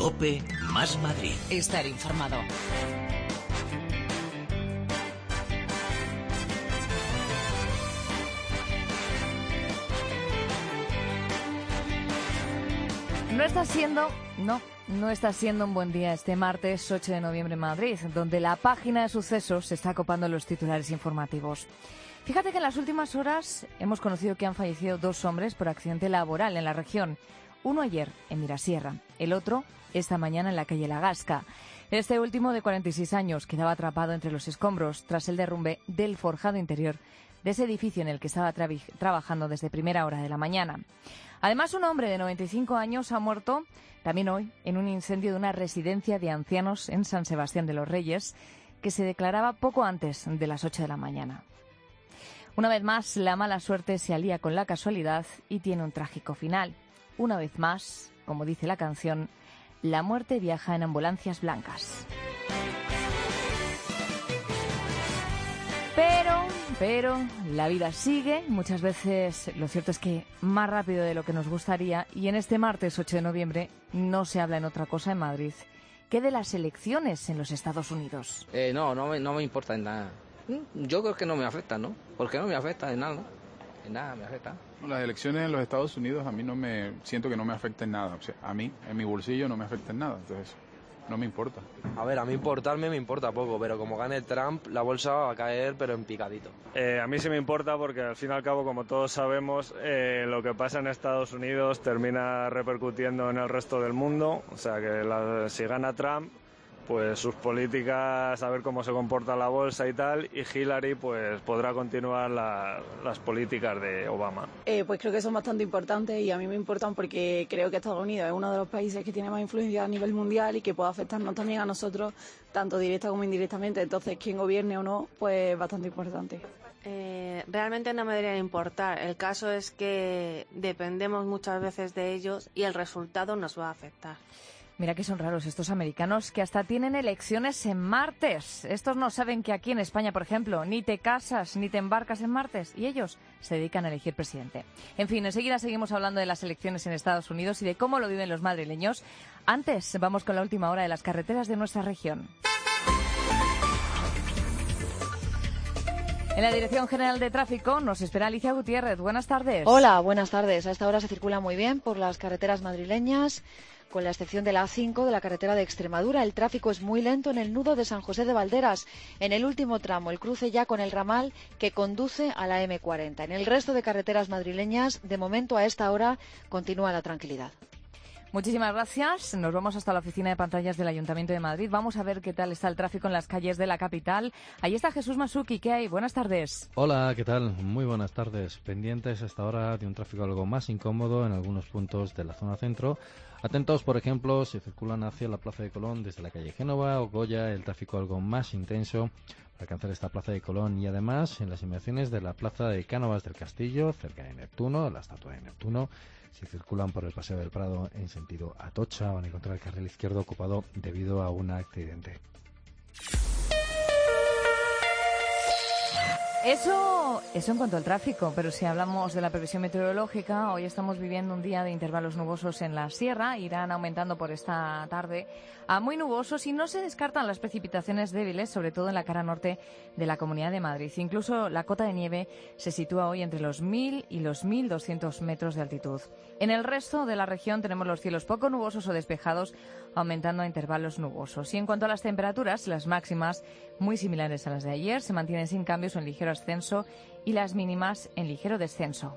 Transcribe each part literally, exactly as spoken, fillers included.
COPE más Madrid. Estar informado. No está siendo, no, no está siendo un buen día este martes ocho de noviembre en Madrid, donde la página de sucesos se está copando los titulares informativos. Fíjate que en las últimas horas hemos conocido que han fallecido dos hombres por accidente laboral en la región. Uno ayer en Mirasierra, el otro esta mañana en la calle La Gasca. Este último, de cuarenta y seis años, quedaba atrapado entre los escombros tras el derrumbe del forjado interior de ese edificio en el que estaba tra- trabajando desde primera hora de la mañana. Además, un hombre de noventa y cinco años ha muerto también hoy en un incendio de una residencia de ancianos en San Sebastián de los Reyes, que se declaraba poco antes de las ocho de la mañana. Una vez más, la mala suerte se alía con la casualidad y tiene un trágico final. Una vez más, como dice la canción, la muerte viaja en ambulancias blancas. Pero, pero, la vida sigue. Muchas veces lo cierto es que más rápido de lo que nos gustaría. Y en este martes ocho de noviembre no se habla en otra cosa en Madrid que de las elecciones en los Estados Unidos. Eh, no, no me, no me importa en nada. Yo creo que no me afecta, ¿no? ¿Por qué no me afecta en nada? En nada me afecta. Las elecciones en los Estados Unidos a mí no me... Siento que no me afecta en nada. O sea, a mí, en mi bolsillo, no me afecta en nada. Entonces, no me importa. A ver, a mí importarme me importa poco, pero como gane Trump, la bolsa va a caer, pero en picadito. Eh, a mí sí me importa porque, al fin y al cabo, como todos sabemos, eh, lo que pasa en Estados Unidos termina repercutiendo en el resto del mundo. O sea, que la, si gana Trump, pues sus políticas, a ver cómo se comporta la bolsa y tal, y Hillary pues podrá continuar la, las políticas de Obama. Eh, pues creo que son bastante importantes y a mí me importan porque creo que Estados Unidos es uno de los países que tiene más influencia a nivel mundial y que puede afectarnos también a nosotros, tanto directa como indirectamente. Entonces, quien gobierne o no, pues es bastante importante. Eh, realmente no me debería importar. El caso es que dependemos muchas veces de ellos y el resultado nos va a afectar. Mira que son raros estos americanos que hasta tienen elecciones en martes. Estos no saben que aquí en España, por ejemplo, ni te casas ni te embarcas en martes y ellos se dedican a elegir presidente. En fin, enseguida seguimos hablando de las elecciones en Estados Unidos y de cómo lo viven los madrileños. Antes, vamos con la última hora de las carreteras de nuestra región. En la Dirección General de Tráfico nos espera Alicia Gutiérrez. Buenas tardes. Hola, buenas tardes. A esta hora se circula muy bien por las carreteras madrileñas. Con la excepción de la A cinco de la carretera de Extremadura, el tráfico es muy lento en el nudo de San José de Valderas. En el último tramo, el cruce ya con el ramal que conduce a la eme cuarenta. En el resto de carreteras madrileñas, de momento a esta hora, continúa la tranquilidad. Muchísimas gracias. Nos vamos hasta la oficina de pantallas del Ayuntamiento de Madrid. Vamos a ver qué tal está el tráfico en las calles de la capital. Ahí está Jesús Masuki. ¿Qué hay? Buenas tardes. Hola, ¿qué tal? Muy buenas tardes. Pendientes hasta ahora de un tráfico algo más incómodo en algunos puntos de la zona centro. Atentos, por ejemplo, si circulan hacia la Plaza de Colón desde la calle Génova o Goya, el tráfico algo más intenso para alcanzar esta Plaza de Colón y además en las inmediaciones de la Plaza de Cánovas del Castillo, cerca de Neptuno, la estatua de Neptuno. Si circulan por el Paseo del Prado en sentido Atocha, van a encontrar el carril izquierdo ocupado debido a un accidente. Eso, eso en cuanto al tráfico, pero si hablamos de la previsión meteorológica, hoy estamos viviendo un día de intervalos nubosos en la sierra, irán aumentando por esta tarde a muy nubosos y no se descartan las precipitaciones débiles, sobre todo en la cara norte de la Comunidad de Madrid. Incluso la cota de nieve se sitúa hoy entre los mil y los mil doscientos metros de altitud. En el resto de la región tenemos los cielos poco nubosos o despejados, aumentando a intervalos nubosos. Y en cuanto a las temperaturas, las máximas, muy similares a las de ayer, se mantienen sin cambios o en ligero ascenso y las mínimas en ligero descenso.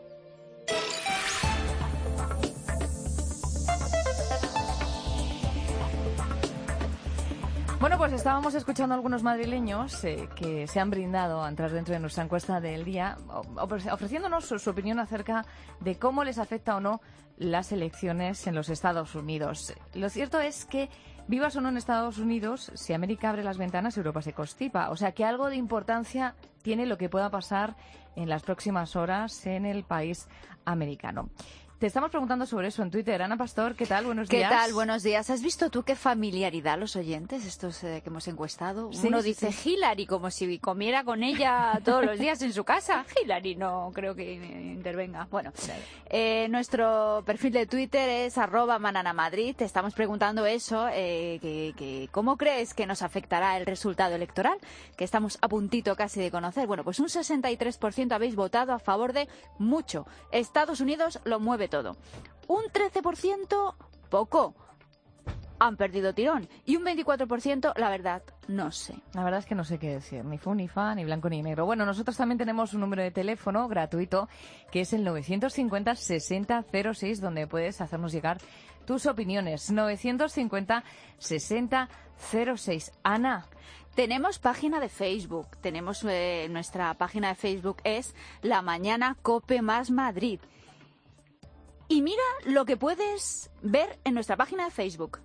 Bueno, pues estábamos escuchando a algunos madrileños eh, que se han brindado a entrar dentro de nuestra encuesta del día, ofreciéndonos su, su opinión acerca de cómo les afecta o no las elecciones en los Estados Unidos. Lo cierto es que, vivas o no en Estados Unidos, si América abre las ventanas, Europa se constipa. O sea que algo de importancia tiene lo que pueda pasar en las próximas horas en el país americano. Te estamos preguntando sobre eso en Twitter. Ana Pastor, ¿qué tal? Buenos ¿Qué días. tal? Buenos días. ¿Has visto tú qué familiaridad los oyentes, estos eh, que hemos encuestado? Sí, Uno sí, dice sí. Hillary como si comiera con ella todos los días en su casa. Hillary no creo que intervenga. Bueno, eh, nuestro perfil de Twitter es arroba mananamadrid. Te estamos preguntando eso, eh, que, que ¿cómo crees que nos afectará el resultado electoral? Que estamos a puntito casi de conocer. Bueno, pues un sesenta y tres por ciento habéis votado a favor de mucho. Estados Unidos lo mueve todo. Un trece por ciento, poco. Han perdido tirón. Y un veinticuatro por ciento, la verdad, no sé. La verdad es que no sé qué decir, ni fu, ni fa, ni blanco, ni negro. Bueno, nosotros también tenemos un número de teléfono gratuito, que es el novecientos cincuenta sesenta cero seis, donde puedes hacernos llegar tus opiniones. novecientos cincuenta sesenta cero seis. Ana. Tenemos página de Facebook. Tenemos eh, nuestra página de Facebook es La Mañana Cope Más Madrid. Y mira lo que puedes ver en nuestra página de Facebook.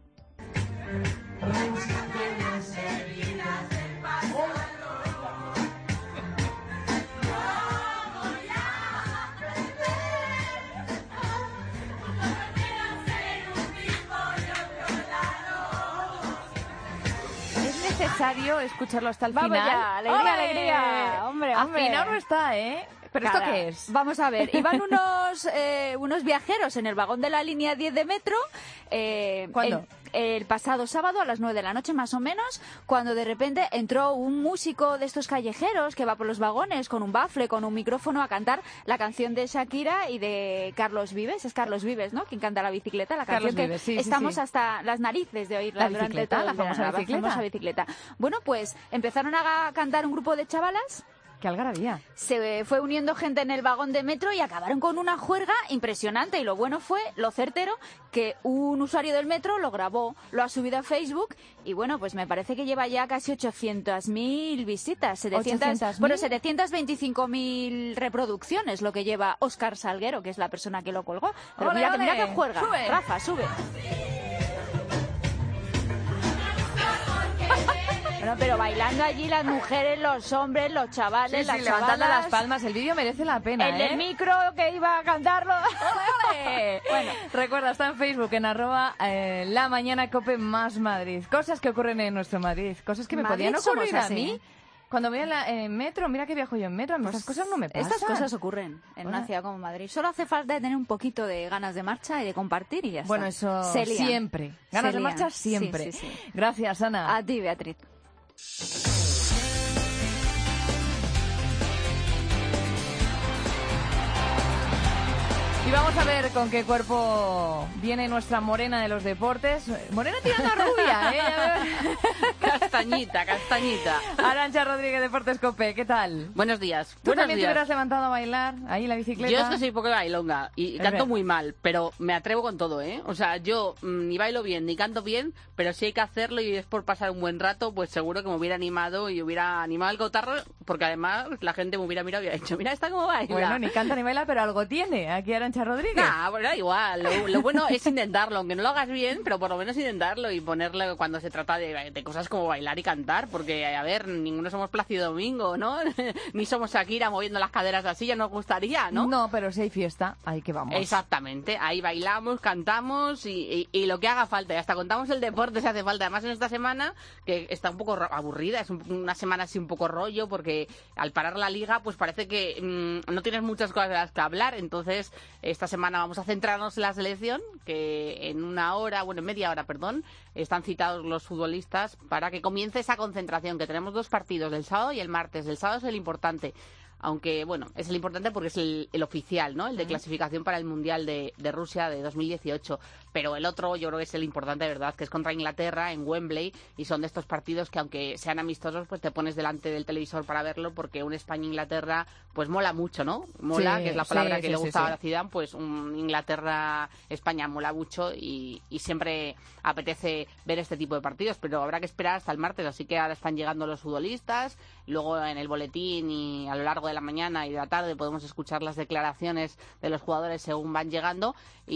Es necesario escucharlo hasta el Vamos final. ya, alegría, ¡Ole! alegría. Hombre, hombre. Afinado no está, ¿eh? ¿Pero esto Cara, qué es? Vamos a ver, iban unos eh, unos viajeros en el vagón de la línea diez de metro. Eh, ¿Cuándo? El, el pasado sábado a las nueve de la noche más o menos, cuando de repente entró un músico de estos callejeros que va por los vagones con un bafle, con un micrófono a cantar la canción de Shakira y de Carlos Vives. Es Carlos Vives, ¿no? Quien canta La Bicicleta, la Carlos canción que Vives, sí, sí, estamos sí. hasta las narices de oírla La durante bicicleta, todo el la famosa verano, bicicleta. La famosa bicicleta. Bueno, pues empezaron a cantar un grupo de chavalas. ¡Qué algarabía! Se fue uniendo gente en el vagón de metro y acabaron con una juerga impresionante. Y lo bueno fue, lo certero, que un usuario del metro lo grabó, lo ha subido a Facebook y bueno, pues me parece que lleva ya casi ochocientas mil visitas. setecientas, ¿ochocientas mil? bueno, setecientas veinticinco mil reproducciones, lo que lleva Óscar Salguero, que es la persona que lo colgó. Pero ¡Ole, mira, que, ole! mira que juerga. ¡Sube! Rafa, sube. Bueno, pero bailando allí las mujeres, los hombres, los chavales, Sí, las sí, levantando chavalas. las palmas. El vídeo merece la pena, El ¿eh? del micro que iba a cantarlo. ¡Ole! Bueno, recuerda, está en Facebook, en arroba eh, La Mañana Cope Más Madrid. Cosas que ocurren en nuestro Madrid, cosas que me Madrid podían ocurrir somos a así. mí. Cuando voy en, la, en metro, mira que viajo yo en metro, a mí estas cosas no me pasan. Estas cosas ocurren en Bueno. una ciudad como Madrid. Solo hace falta tener un poquito de ganas de marcha y de compartir y ya Bueno, está. eso Se lían. siempre. Ganas Se de lían. marcha siempre. Sí, sí, sí. Gracias, Ana. A ti, Beatriz. Y vamos a ver con qué cuerpo viene nuestra morena de los deportes. Morena tirando a rubia, ¿eh? Castañita, castañita. Arantxa Rodríguez, Deportes Cope, ¿qué tal? Buenos días. ¿Tú Buenos también te días. hubieras levantado a bailar ahí en la bicicleta? Yo es que soy poco bailonga y Es canto verdad. muy mal, pero me atrevo con todo, ¿eh? O sea, yo mm, ni bailo bien ni canto bien, pero si hay que hacerlo y es por pasar un buen rato, pues seguro que me hubiera animado y hubiera animado al cotarro, porque además la gente me hubiera mirado y hubiera dicho, mira esta cómo baila. Bueno, ni canta ni baila, pero algo tiene aquí Arantxa Rodríguez. Nah, bueno, da igual. Lo, lo bueno es intentarlo, aunque no lo hagas bien, pero por lo menos intentarlo y ponerle cuando se trata de, de cosas como bailar y cantar, porque, a ver, ninguno somos Plácido Domingo, ¿no? Ni somos Shakira moviendo las caderas así, ya nos gustaría, ¿no? No, pero si hay fiesta, ahí que vamos. Exactamente, ahí bailamos, cantamos y, y- y lo que haga falta. Y hasta contamos el deporte si hace falta. Además, en esta semana, que está un poco ro- aburrida, es un- una semana así un poco rollo, porque al parar la liga, pues parece que mm, no tienes muchas cosas de las que hablar. Entonces, esta semana vamos a centrarnos en la selección, que en una hora, bueno, en media hora, perdón, están citados los futbolistas para que comience esa concentración, que tenemos dos partidos, el sábado y el martes. El sábado es el importante. Aunque, bueno, es el importante porque es el, el oficial, ¿no? El de clasificación para el Mundial de, de Rusia de dos mil dieciocho. Pero el otro yo creo que es el importante de verdad, que es contra Inglaterra en Wembley. Y son de estos partidos que, aunque sean amistosos, pues te pones delante del televisor para verlo, porque un España-Inglaterra, pues mola mucho, ¿no? Mola, Sí, que es la palabra sí, que sí, le sí, gustaba sí. a Zidane, pues un Inglaterra-España mola mucho y, y siempre apetece ver este tipo de partidos. Pero habrá que esperar hasta el martes, así que ahora están llegando los futbolistas. Luego en el boletín y a lo largo de la mañana y de la tarde podemos escuchar las declaraciones de los jugadores según van llegando,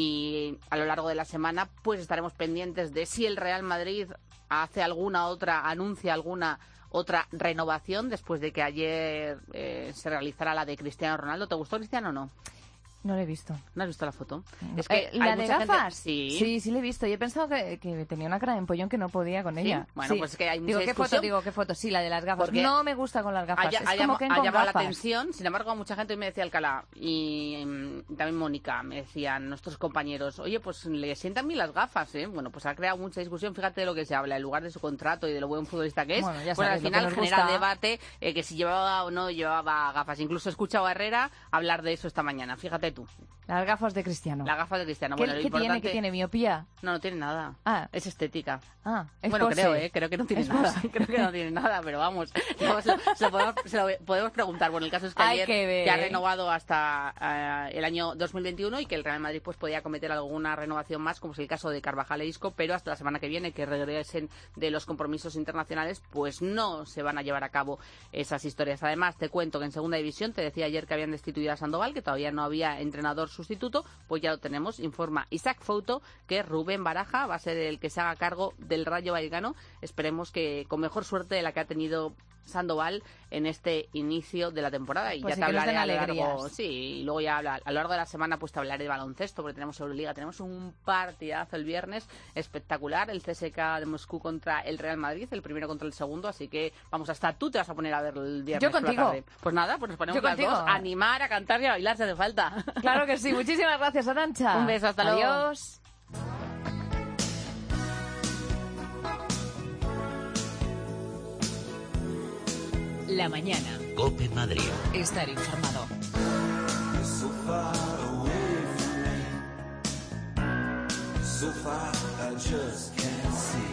y a lo largo de la semana pues estaremos pendientes de si el Real Madrid hace alguna otra, anuncia alguna otra renovación después de que ayer eh, se realizara la de Cristiano Ronaldo. ¿Te gustó Cristiano o no? No lo he visto. ¿No has visto la foto? No. Es que Eh, ¿La hay de mucha gente- gafas? Sí. sí, sí la he visto. Yo he pensado que, que tenía una cara de empollón que no podía con ¿Sí? ella. Bueno, Sí. pues es que hay mucha Digo, ¿qué foto? discusión. Digo, ¿qué foto? Sí, la de las gafas. Porque No me gusta con las gafas. Ha, es ha como llama- Ken ha con llamado la gafas. atención, sin embargo, mucha gente me decía Alcalá y mm, también Mónica, me decían nuestros compañeros, oye, pues le sientan bien las gafas, ¿eh? Bueno, pues ha creado mucha discusión, fíjate de lo que se habla, en lugar de su contrato y de lo buen futbolista que es, Bueno, ya pues al sabes, lo que final nos genera gusta. debate eh, que si llevaba o no llevaba gafas. Incluso he escuchado a Herrera hablar de eso esta mañana, fíjate tú. Las gafas de Cristiano. La gafa de Cristiano. ¿Qué, Bueno, lo qué tiene? importante... ¿Qué tiene? ¿Miopía? No, no tiene nada. Ah. Es estética. Ah, es Bueno, pose. creo, ¿eh? Creo que no tiene Es nada. pose. Creo que no tiene nada, pero vamos. No, se, lo, se lo podemos, se lo podemos preguntar. Bueno, el caso es que Hay ayer que ver. que ha renovado hasta eh, el año dos mil veintiuno y que el Real Madrid pues podía cometer alguna renovación más, como es el caso de Carvajal e Isco, pero hasta la semana que viene, que regresen de los compromisos internacionales, pues no se van a llevar a cabo esas historias. Además, te cuento que en Segunda División, te decía ayer que habían destituido a Sandoval, que todavía no había entrenador sustituto, pues ya lo tenemos. Informa Isaac Fouto que Rubén Baraja va a ser el que se haga cargo del Rayo Vallecano. Esperemos que con mejor suerte de la que ha tenido Sandoval en este inicio de la temporada. Y Pues ya sí, te que nos hablaré den a lo largo, alegrías. sí, y luego ya a lo largo de la semana pues te hablaré de baloncesto, porque tenemos Euroliga, tenemos un partidazo el viernes espectacular, el C S K de Moscú contra el Real Madrid, el primero contra el segundo, así que vamos, hasta tú te vas a poner a ver el viernes Yo por la contigo. tarde. Pues nada, pues nos ponemos Yo las contigo. dos a animar, a cantar y a bailar si hace falta. Claro que sí. Muchísimas gracias, Arantxa. Un beso, hasta luego. Adiós. La mañana. COPE Madrid. Estar informado. So far away from me, so far I just can't see.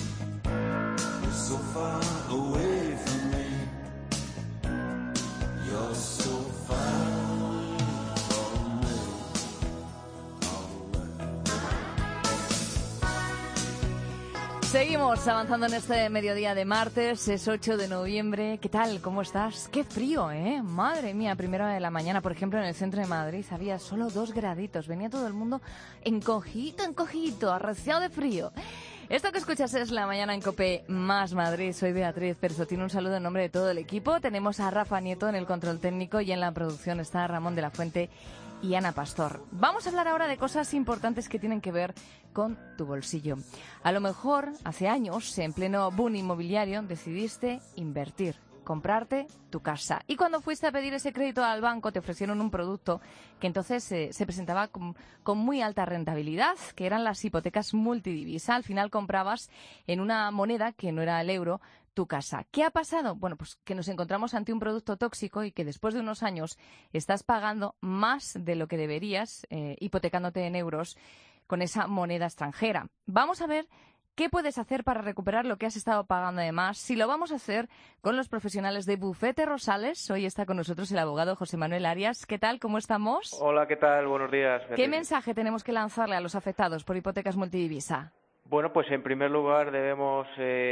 So far away from me, you're so far from me. Seguimos avanzando en este mediodía de martes, es ocho de noviembre. ¿Qué tal? ¿Cómo estás? ¡Qué frío, eh! Madre mía, primera hora de la mañana, por ejemplo, en el centro de Madrid había solo dos graditos. Venía todo el mundo encogidito, encogidito, arreciado de frío. Esto que escuchas es La Mañana en COPE más Madrid. Soy Beatriz Persotín, un saludo en nombre de todo el equipo. Tenemos a Rafa Nieto en el control técnico y en la producción está Ramón de la Fuente y Ana Pastor. Vamos a hablar ahora de cosas importantes que tienen que ver con tu bolsillo. A lo mejor, hace años, en pleno boom inmobiliario, decidiste invertir, comprarte tu casa. Y cuando fuiste a pedir ese crédito al banco, te ofrecieron un producto que entonces eh, se presentaba con, con muy alta rentabilidad, que eran las hipotecas multidivisa. Al final comprabas en una moneda que no era el euro tu casa. ¿Qué ha pasado? Bueno, pues que nos encontramos ante un producto tóxico y que después de unos años estás pagando más de lo que deberías, eh, hipotecándote en euros con esa moneda extranjera. Vamos a ver qué puedes hacer para recuperar lo que has estado pagando de más. Si lo vamos a hacer con los profesionales de Bufete Rosales. Hoy está con nosotros el abogado José Manuel Arias. ¿Qué tal? ¿Cómo estamos? Hola, ¿qué tal? Buenos días. ¿Qué Beatriz. mensaje tenemos que lanzarle a los afectados por hipotecas multidivisa? Bueno, pues en primer lugar debemos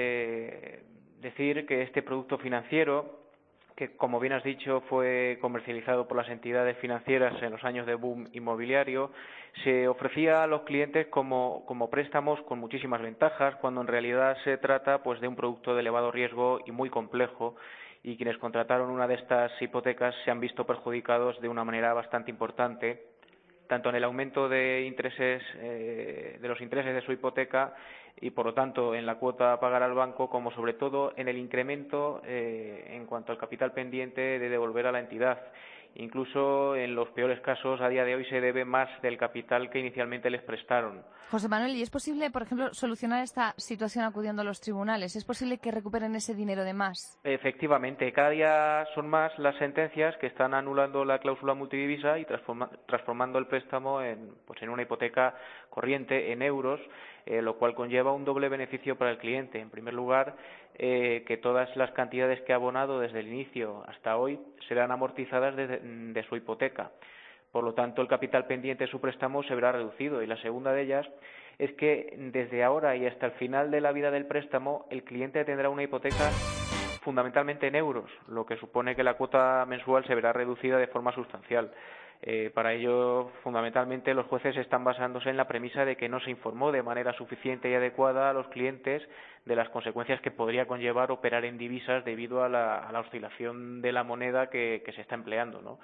eh, decir que este producto financiero, que como bien has dicho fue comercializado por las entidades financieras en los años de boom inmobiliario, se ofrecía a los clientes como, como préstamos con muchísimas ventajas, cuando en realidad se trata pues de un producto de elevado riesgo y muy complejo, y quienes contrataron una de estas hipotecas se han visto perjudicados de una manera bastante importante, tanto en el aumento de intereses eh, de los intereses de su hipoteca y por lo tanto en la cuota a pagar al banco, como sobre todo en el incremento eh, en cuanto al capital pendiente de devolver a la entidad. Incluso en los peores casos a día de hoy se debe más del capital que inicialmente les prestaron. José Manuel, ¿y es posible, por ejemplo, solucionar esta situación acudiendo a los tribunales? ¿Es posible que recuperen ese dinero de más? Efectivamente, cada día son más las sentencias que están anulando la cláusula multidivisa y transforma, transformando el préstamo en, pues en una hipoteca corriente en euros, eh, lo cual conlleva un doble beneficio para el cliente. En primer lugar, eh, que todas las cantidades que ha abonado desde el inicio hasta hoy serán amortizadas de, de su hipoteca. Por lo tanto, el capital pendiente de su préstamo se verá reducido. Y la segunda de ellas es que desde ahora y hasta el final de la vida del préstamo, el cliente tendrá una hipoteca fundamentalmente en euros, lo que supone que la cuota mensual se verá reducida de forma sustancial. Eh, para ello, fundamentalmente, los jueces están basándose en la premisa de que no se informó de manera suficiente y adecuada a los clientes de las consecuencias que podría conllevar operar en divisas debido a la, a la oscilación de la moneda que, que se está empleando, ¿no?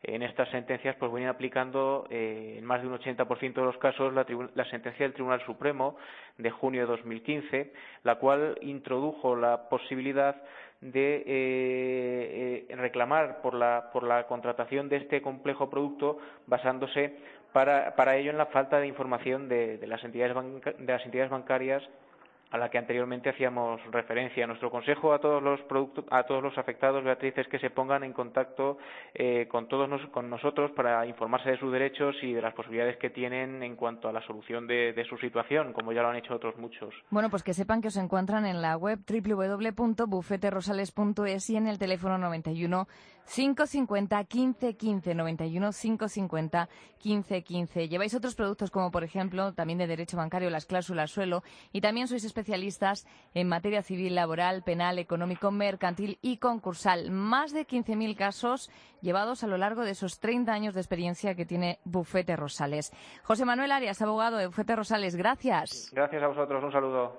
en estas sentencias pues vienen aplicando eh, en más de un ochenta por ciento de los casos la, la sentencia del Tribunal Supremo de junio de dos mil quince, la cual introdujo la posibilidad de eh, eh, reclamar por la, por la contratación de este complejo producto basándose para, para ello en la falta de información de, de, las entidades banca, de las entidades bancarias a la que anteriormente hacíamos referencia. Nuestro consejo a todos los productos, a todos los afectados, Beatriz, es que se pongan en contacto eh, con todos nos, con nosotros para informarse de sus derechos y de las posibilidades que tienen en cuanto a la solución de, de su situación, como ya lo han hecho otros muchos. Bueno, pues que sepan que os encuentran en la web doble u doble u doble u punto bufete rosales punto es y en el teléfono noventa y uno, cinco cincuenta, quince quince, noventa y uno, cinco cincuenta, quince quince. Lleváis otros productos como, por ejemplo, también de derecho bancario, las cláusulas suelo, y también sois especialistas en materia civil, laboral, penal, económico, mercantil y concursal. Más de quince mil casos llevados a lo largo de esos treinta años de experiencia que tiene Bufete Rosales. José Manuel Arias, abogado de Bufete Rosales, gracias. Gracias a vosotros, un saludo.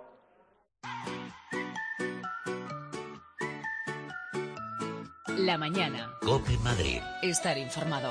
La mañana. COPE Madrid. Estar informado.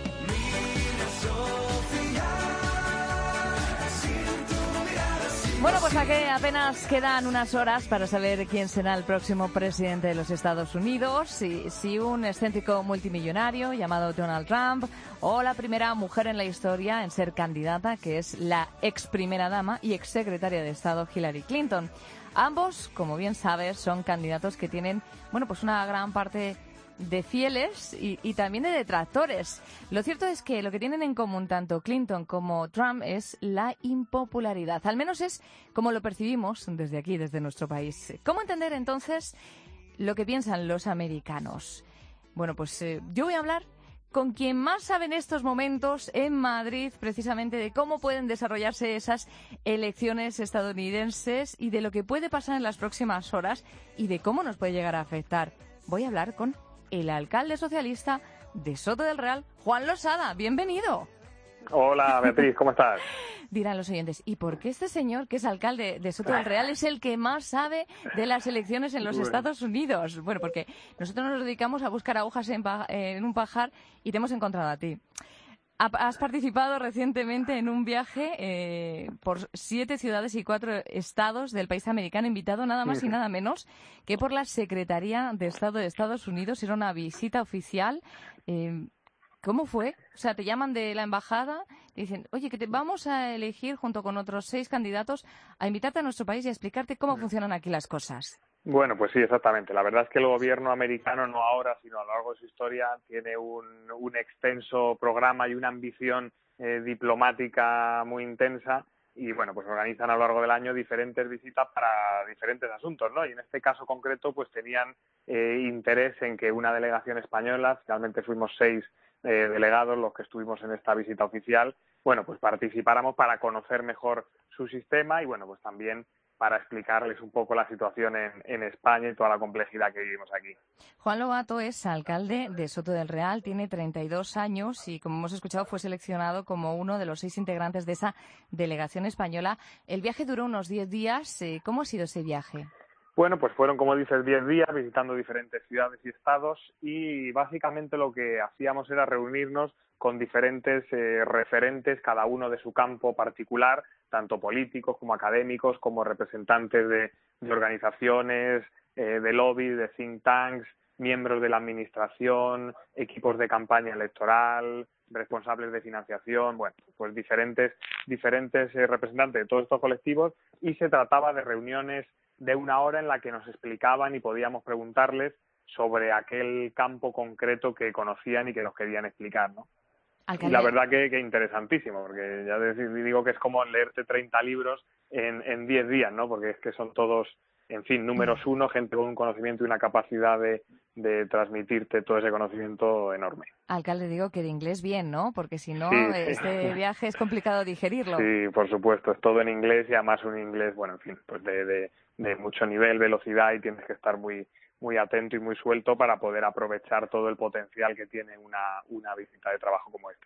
Bueno, pues aquí apenas quedan unas horas para saber quién será el próximo presidente de los Estados Unidos, si, si un excéntrico multimillonario llamado Donald Trump o la primera mujer en la historia en ser candidata, que es la ex primera dama y ex secretaria de Estado Hillary Clinton. Ambos, como bien sabes, son candidatos que tienen, bueno, pues una gran parte de fieles y, y también de detractores. Lo cierto es que lo que tienen en común tanto Clinton como Trump es la impopularidad. Al menos es como lo percibimos desde aquí, desde nuestro país. ¿Cómo entender entonces lo que piensan los americanos? Bueno, pues eh, yo voy a hablar con quien más sabe en estos momentos en Madrid, precisamente de cómo pueden desarrollarse esas elecciones estadounidenses y de lo que puede pasar en las próximas horas y de cómo nos puede llegar a afectar. Voy a hablar con el alcalde socialista de Soto del Real, Juan Losada. Bienvenido. Hola, Beatriz, ¿cómo estás? Dirán los oyentes, ¿y por qué este señor, que es alcalde de Soto del Real, es el que más sabe de las elecciones en los Bueno. Estados Unidos? Bueno, porque nosotros nos dedicamos a buscar agujas en, pa- en un pajar y te hemos encontrado a ti. Ha- Has participado recientemente en un viaje eh, por siete ciudades y cuatro estados del país americano, invitado nada más y nada menos que por la Secretaría de Estado de Estados Unidos. Era una visita oficial. Eh, ¿Cómo fue? O sea, te llaman de la embajada, te dicen, oye, que te vamos a elegir junto con otros seis candidatos a invitarte a nuestro país y a explicarte cómo funcionan aquí las cosas. Bueno, pues sí, exactamente. La verdad es que el gobierno americano, no ahora, sino a lo largo de su historia, tiene un, un extenso programa y una ambición eh, diplomática muy intensa y, bueno, pues organizan a lo largo del año diferentes visitas para diferentes asuntos, ¿no? Y en este caso concreto, pues tenían eh, interés en que una delegación española, finalmente fuimos seis eh, delegados los que estuvimos en esta visita oficial, bueno, pues participáramos para conocer mejor su sistema y, bueno, pues también para explicarles un poco la situación en, en España y toda la complejidad que vivimos aquí. Juan Lobato es alcalde de Soto del Real, tiene treinta y dos años y, como hemos escuchado, fue seleccionado como uno de los seis integrantes de esa delegación española. El viaje duró unos diez días. ¿Cómo ha sido ese viaje? Bueno, pues fueron, como dices, diez días visitando diferentes ciudades y estados y básicamente lo que hacíamos era reunirnos con diferentes eh, referentes, cada uno de su campo particular, tanto políticos como académicos, como representantes de, de organizaciones, eh, de lobby, de think tanks, miembros de la administración, equipos de campaña electoral, responsables de financiación, bueno, pues diferentes, diferentes eh, representantes de todos estos colectivos y se trataba de reuniones de una hora en la que nos explicaban y podíamos preguntarles sobre aquel campo concreto que conocían y que nos querían explicar, ¿no? Alcalde. Y la verdad que, que interesantísimo, porque ya decir, digo que es como leerte treinta libros en, en diez días, ¿no? Porque es que son todos, en fin, números uno, gente con un conocimiento y una capacidad de, de transmitirte todo ese conocimiento enorme. Alcalde, digo que de inglés bien, ¿no? Porque si no, Sí, este sí. viaje es complicado digerirlo. Sí, por supuesto, es todo en inglés y además un inglés, bueno, en fin, pues de, de, de mucho nivel, velocidad y tienes que estar muy muy atento y muy suelto para poder aprovechar todo el potencial que tiene una, una visita de trabajo como esta, claro.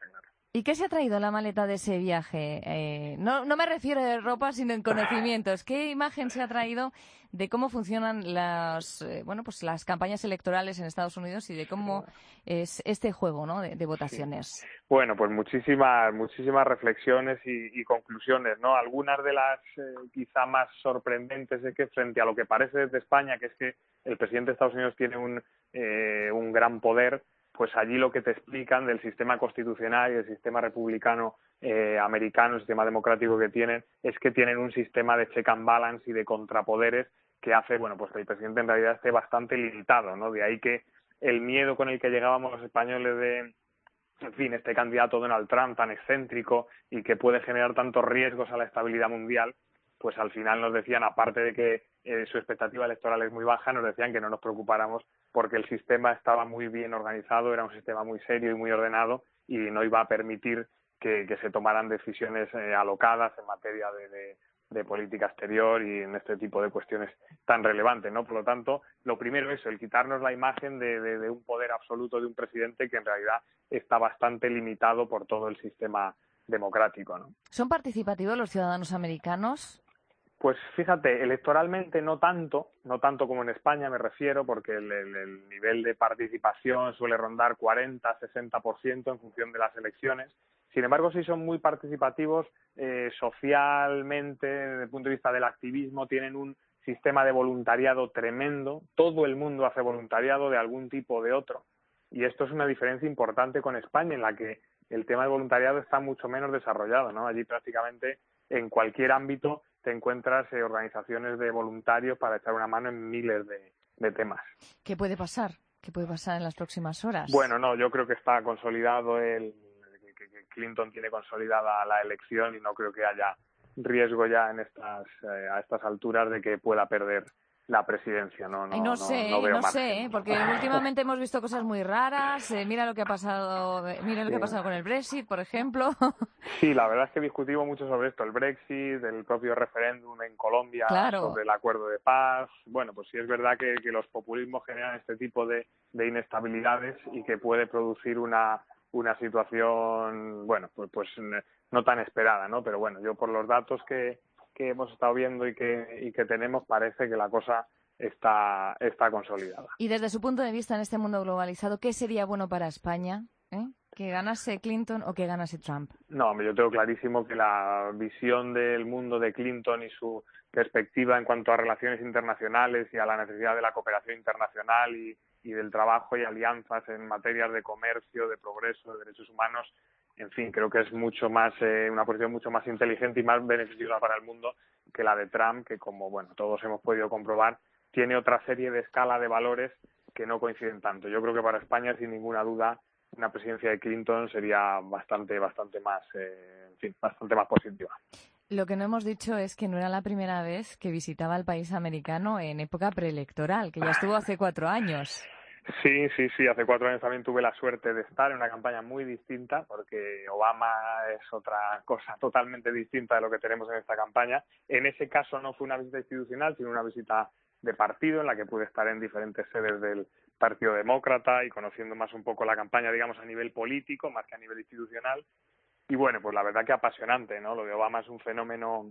¿Y qué se ha traído en la maleta de ese viaje? Eh, no, no me refiero de ropa, sino en conocimientos. ¿Qué imagen se ha traído de cómo funcionan las, eh, bueno, pues las campañas electorales en Estados Unidos y de cómo es este juego, ¿no?, de, de votaciones? Sí. Bueno, pues muchísimas, muchísimas reflexiones y, y conclusiones, ¿no? Algunas de las eh, quizá más sorprendentes es que frente a lo que parece desde España, que es que el presidente de Estados Unidos tiene un, eh, un gran poder, pues allí lo que te explican del sistema constitucional y del sistema republicano eh, americano, el sistema democrático que tienen, es que tienen un sistema de check and balance y de contrapoderes que hace, bueno, pues que el presidente en realidad esté bastante limitado, ¿no? De ahí que el miedo con el que llegábamos los españoles de, en fin, este candidato Donald Trump tan excéntrico y que puede generar tantos riesgos a la estabilidad mundial, pues al final nos decían, aparte de que eh, su expectativa electoral es muy baja, nos decían que no nos preocupáramos porque el sistema estaba muy bien organizado, era un sistema muy serio y muy ordenado y no iba a permitir que, que se tomaran decisiones eh, alocadas en materia de, de, de política exterior y en este tipo de cuestiones tan relevantes, ¿no? Por lo tanto, lo primero es el quitarnos la imagen de, de, de un poder absoluto de un presidente que en realidad está bastante limitado por todo el sistema democrático, ¿no? ¿Son participativos los ciudadanos americanos? Pues fíjate, electoralmente no tanto, no tanto como en España me refiero, porque el, el, el nivel de participación suele rondar cuarenta a sesenta por ciento en función de las elecciones. Sin embargo, sí son muy participativos eh, socialmente, desde el punto de vista del activismo, tienen un sistema de voluntariado tremendo, todo el mundo hace voluntariado de algún tipo o de otro. Y esto es una diferencia importante con España, en la que el tema del voluntariado está mucho menos desarrollado, ¿no? Allí prácticamente en cualquier ámbito te encuentras eh, organizaciones de voluntarios para echar una mano en miles de, de temas. ¿Qué puede pasar? ¿Qué puede pasar en las próximas horas? Bueno, no, yo creo que está consolidado el que, que Clinton tiene consolidada la elección y no creo que haya riesgo ya en estas eh, a estas alturas de que pueda perder la presidencia. No, no, Ay, no, no sé, no, veo no margen. sé, porque últimamente hemos visto cosas muy raras. Eh, mira lo que ha pasado, mira lo que ha pasado con el Brexit, por ejemplo. Sí, la verdad es que discutimos mucho sobre esto, el Brexit, el propio referéndum en Colombia Claro. sobre el acuerdo de paz. Bueno, pues sí es verdad que, que los populismos generan este tipo de, de inestabilidades y que puede producir una una situación, bueno, pues pues no tan esperada, ¿no? Pero bueno, yo por los datos que que hemos estado viendo y que y que tenemos parece que la cosa está está consolidada. Y desde su punto de vista en este mundo globalizado, ¿qué sería bueno para España? ¿Eh? ¿Que ganase Clinton o que ganase Trump? No, hombre, yo tengo clarísimo que la visión del mundo de Clinton y su perspectiva en cuanto a relaciones internacionales y a la necesidad de la cooperación internacional y, y del trabajo y alianzas en materias de comercio, de progreso, de derechos humanos, en fin, creo que es mucho más eh, una posición mucho más inteligente y más beneficiosa para el mundo que la de Trump, que como bueno todos hemos podido comprobar, tiene otra serie de escala de valores que no coinciden tanto. Yo creo que para España, sin ninguna duda, una presidencia de Clinton sería bastante, bastante más, eh, en fin, bastante más positiva. Lo que no hemos dicho es que no era la primera vez que visitaba el país americano en época preelectoral, que ya estuvo hace cuatro años. Sí, sí, sí. Hace cuatro años también tuve la suerte de estar en una campaña muy distinta, porque Obama es otra cosa totalmente distinta de lo que tenemos en esta campaña. En ese caso no fue una visita institucional, sino una visita de partido, en la que pude estar en diferentes sedes del Partido Demócrata y conociendo más un poco la campaña, digamos, a nivel político, más que a nivel institucional. Y bueno, pues la verdad que apasionante, ¿no? Lo de Obama es un fenómeno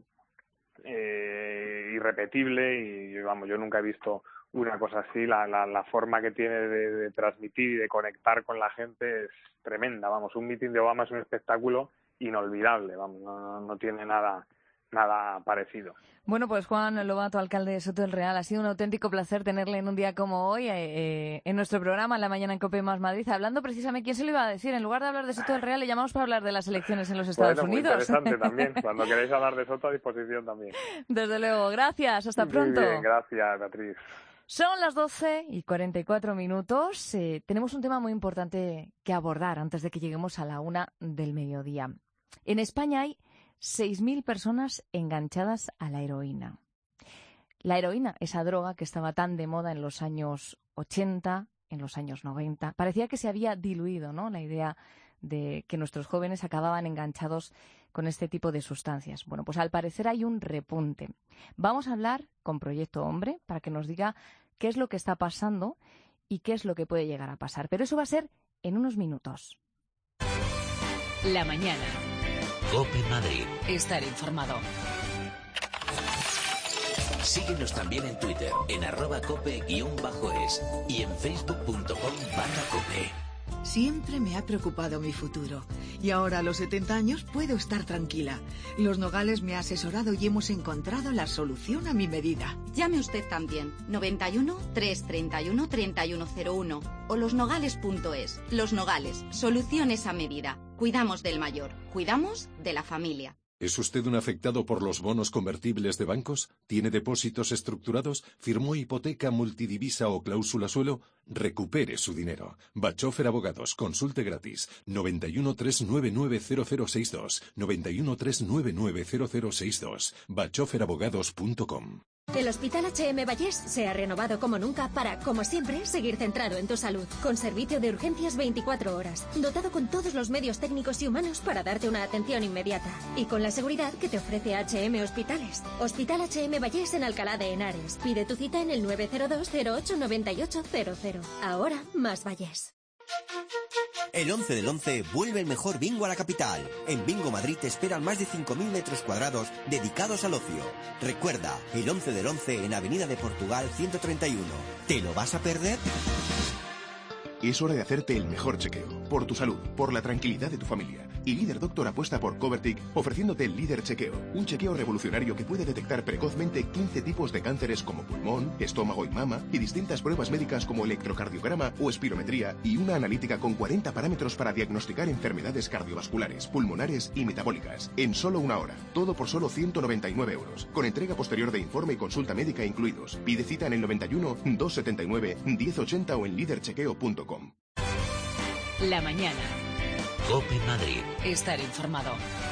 eh, irrepetible y, vamos, yo nunca he visto una cosa así. La, la, la forma que tiene de, de transmitir y de conectar con la gente es tremenda, vamos. Un mitin de Obama es un espectáculo inolvidable, vamos, no, no, no tiene nada nada parecido. Bueno, pues Juan Lobato, alcalde de Soto del Real, ha sido un auténtico placer tenerle en un día como hoy, eh, en nuestro programa, en la mañana en COPE más Madrid, hablando precisamente, ¿quién se lo iba a decir? En lugar de hablar de Soto del Real, le llamamos para hablar de las elecciones en los Estados bueno, Unidos. Muy interesante también, cuando queréis hablar de Soto a disposición también. Desde luego, gracias, hasta pronto. Muy bien, gracias, Beatriz. Son las doce y cuarenta y cuatro minutos. Eh, tenemos un tema muy importante que abordar antes de que lleguemos a la una del mediodía. En España hay seis mil personas enganchadas a la heroína. La heroína, esa droga que estaba tan de moda en los años ochenta, en los años noventa, parecía que se había diluido, ¿no?, la idea de que nuestros jóvenes acababan enganchados con este tipo de sustancias. Bueno, pues al parecer hay un repunte. Vamos a hablar con Proyecto Hombre para que nos diga qué es lo que está pasando y qué es lo que puede llegar a pasar. Pero eso va a ser en unos minutos. La mañana. COPE Madrid. Estar informado. Síguenos también en Twitter, en arroba cope-es y en facebook.com barra cope. Siempre me ha preocupado mi futuro. Y ahora a los setenta años puedo estar tranquila. Los Nogales me ha asesorado y hemos encontrado la solución a mi medida. Llame usted también. noventa y uno, trescientos treinta y uno, treinta y uno cero uno o losnogales punto es. Los Nogales. Soluciones a medida. Cuidamos del mayor. Cuidamos de la familia. ¿Es usted un afectado por los bonos convertibles de bancos? ¿Tiene depósitos estructurados? ¿Firmó hipoteca multidivisa o cláusula suelo? Recupere su dinero. Bachofer Abogados. Consulte gratis. noventa y uno, trescientos noventa y nueve, cero cero seis dos. noventa y uno, trescientos noventa y nueve, cero cero seis dos. bachofer abogados punto com. El Hospital H M Vallés se ha renovado como nunca para, como siempre, seguir centrado en tu salud. Con servicio de urgencias veinticuatro horas, dotado con todos los medios técnicos y humanos para darte una atención inmediata. Y con la seguridad que te ofrece H M Hospitales. Hospital H M Vallés en Alcalá de Henares. Pide tu cita en el nueve cero dos, cero ocho, nueve ocho cero cero. Ahora, más Vallés. El once del once vuelve el mejor bingo a la capital. En Bingo Madrid te esperan más de cinco mil metros cuadrados dedicados al ocio. Recuerda, el once del once en Avenida de Portugal ciento treinta y uno. ¿Te lo vas a perder? Es hora de hacerte el mejor chequeo. Por tu salud, por la tranquilidad de tu familia. Y Líder Doctor apuesta por Covertic, ofreciéndote el Líder Chequeo. Un chequeo revolucionario que puede detectar precozmente quince tipos de cánceres como pulmón, estómago y mama, y distintas pruebas médicas como electrocardiograma o espirometría, y una analítica con cuarenta parámetros para diagnosticar enfermedades cardiovasculares, pulmonares y metabólicas. En solo una hora. Todo por solo ciento noventa y nueve euros. Con entrega posterior de informe y consulta médica incluidos. Pide cita en el noventa y uno, doscientos setenta y nueve, diez ochenta o en líder chequeo punto com. La mañana. COPE Madrid. Estar informado.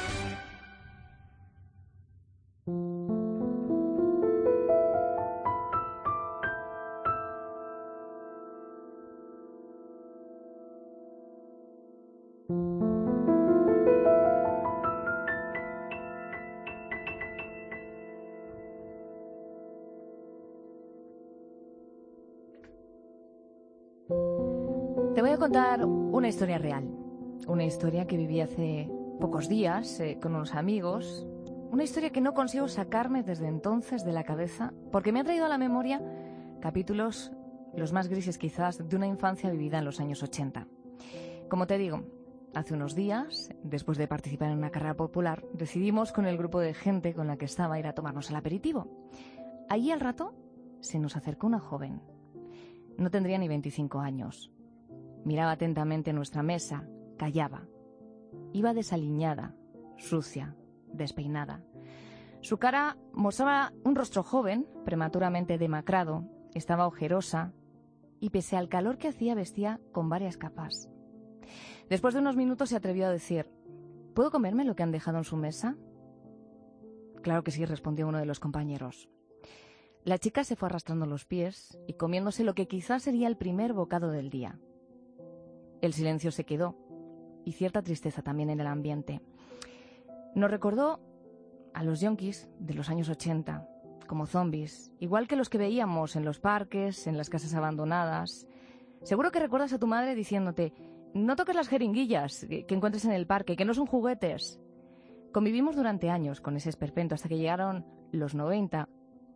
Te voy a contar una historia real, una historia que viví hace pocos días eh, con unos amigos, una historia que no consigo sacarme desde entonces de la cabeza porque me ha traído a la memoria capítulos, los más grises quizás, de una infancia vivida en los años ochenta. Como te digo, hace unos días, después de participar en una carrera popular, decidimos con el grupo de gente con la que estaba ir a tomarnos el aperitivo. Allí al rato se nos acercó una joven. No tendría ni veinticinco años. Miraba atentamente nuestra mesa, callaba. Iba desaliñada, sucia, despeinada. Su cara mostraba un rostro joven, prematuramente demacrado, estaba ojerosa y pese al calor que hacía vestía con varias capas. Después de unos minutos se atrevió a decir: ¿puedo comerme lo que han dejado en su mesa? Claro que sí, respondió uno de los compañeros. La chica se fue arrastrando los pies y comiéndose lo que quizás sería el primer bocado del día. El silencio se quedó y cierta tristeza también en el ambiente. Nos recordó a los yonkis de los años ochenta, como zombies, igual que los que veíamos en los parques, en las casas abandonadas. Seguro que recuerdas a tu madre diciéndote: no toques las jeringuillas que encuentres en el parque, que no son juguetes. Convivimos durante años con ese esperpento hasta que llegaron los noventa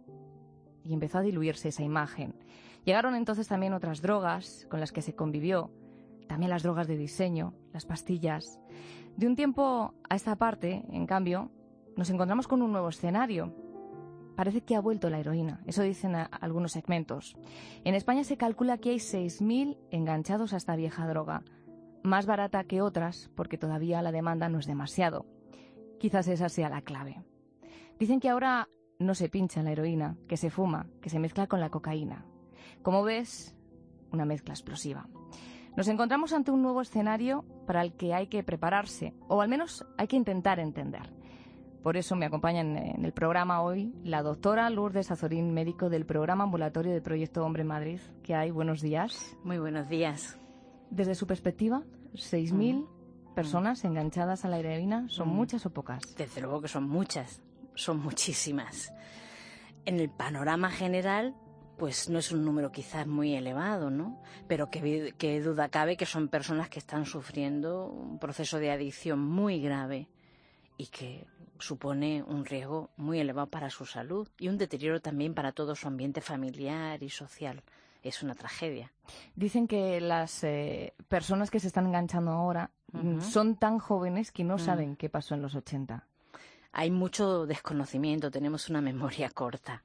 y empezó a diluirse esa imagen. Llegaron entonces también otras drogas con las que se convivió, también las drogas de diseño, las pastillas. De un tiempo a esta parte, en cambio, nos encontramos con un nuevo escenario. Parece que ha vuelto la heroína, eso dicen a algunos segmentos. En España se calcula que hay seis mil enganchados a esta vieja droga, más barata que otras porque todavía la demanda no es demasiado. Quizás esa sea la clave. Dicen que ahora no se pincha la heroína, que se fuma, que se mezcla con la cocaína. Como ves, una mezcla explosiva. Nos encontramos ante un nuevo escenario para el que hay que prepararse, o al menos hay que intentar entender. Por eso me acompaña en el programa hoy la doctora Lourdes Azorín, médico del programa ambulatorio del Proyecto Hombre Madrid. ¿Qué hay? Buenos días. Muy buenos días. Desde su perspectiva, seis mil mm. personas mm. enganchadas a la heroína, ¿son mm. muchas o pocas? Desde luego que son muchas, son muchísimas. En el panorama general, pues no es un número quizás muy elevado, ¿no? Pero que, que duda cabe que son personas que están sufriendo un proceso de adicción muy grave y que supone un riesgo muy elevado para su salud y un deterioro también para todo su ambiente familiar y social. Es una tragedia. Dicen que las eh, personas que se están enganchando ahora uh-huh. son tan jóvenes que no uh-huh. saben qué pasó en los ochenta. Hay mucho desconocimiento, tenemos una memoria corta.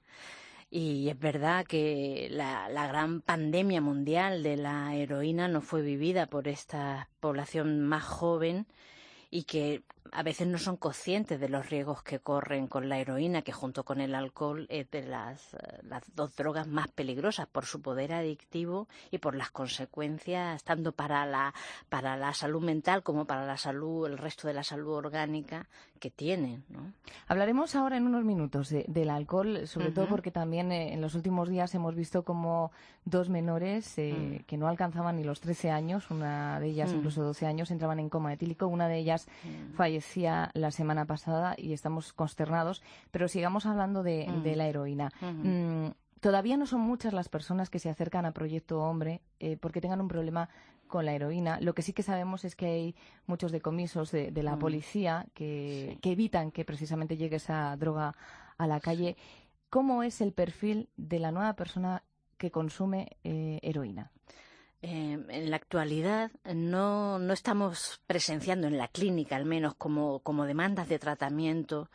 Y es verdad que la, la gran pandemia mundial de la heroína no fue vivida por esta población más joven y que a veces no son conscientes de los riesgos que corren con la heroína, que junto con el alcohol es de las, las dos drogas más peligrosas por su poder adictivo y por las consecuencias tanto para la, para la salud mental como para la salud, el resto de la salud orgánica que tienen, ¿no? Hablaremos ahora en unos minutos de, del alcohol, sobre uh-huh. todo porque también eh, en los últimos días hemos visto como dos menores eh, uh-huh. que no alcanzaban ni los trece años, una de ellas uh-huh. incluso doce años, entraban en coma etílico, una de ellas uh-huh. fallecía la semana pasada y estamos consternados, pero sigamos hablando de, uh-huh. de la heroína. Uh-huh. Mm, todavía no son muchas las personas que se acercan a Proyecto Hombre eh, porque tengan un problema con la heroína. Lo que sí que sabemos es que hay muchos decomisos de, de la mm. policía que, sí. que evitan que precisamente llegue esa droga a la calle. ¿Cómo es el perfil de la nueva persona que consume eh, heroína? Eh, en la actualidad no, no estamos presenciando en la clínica, al menos como, como demandas de tratamiento,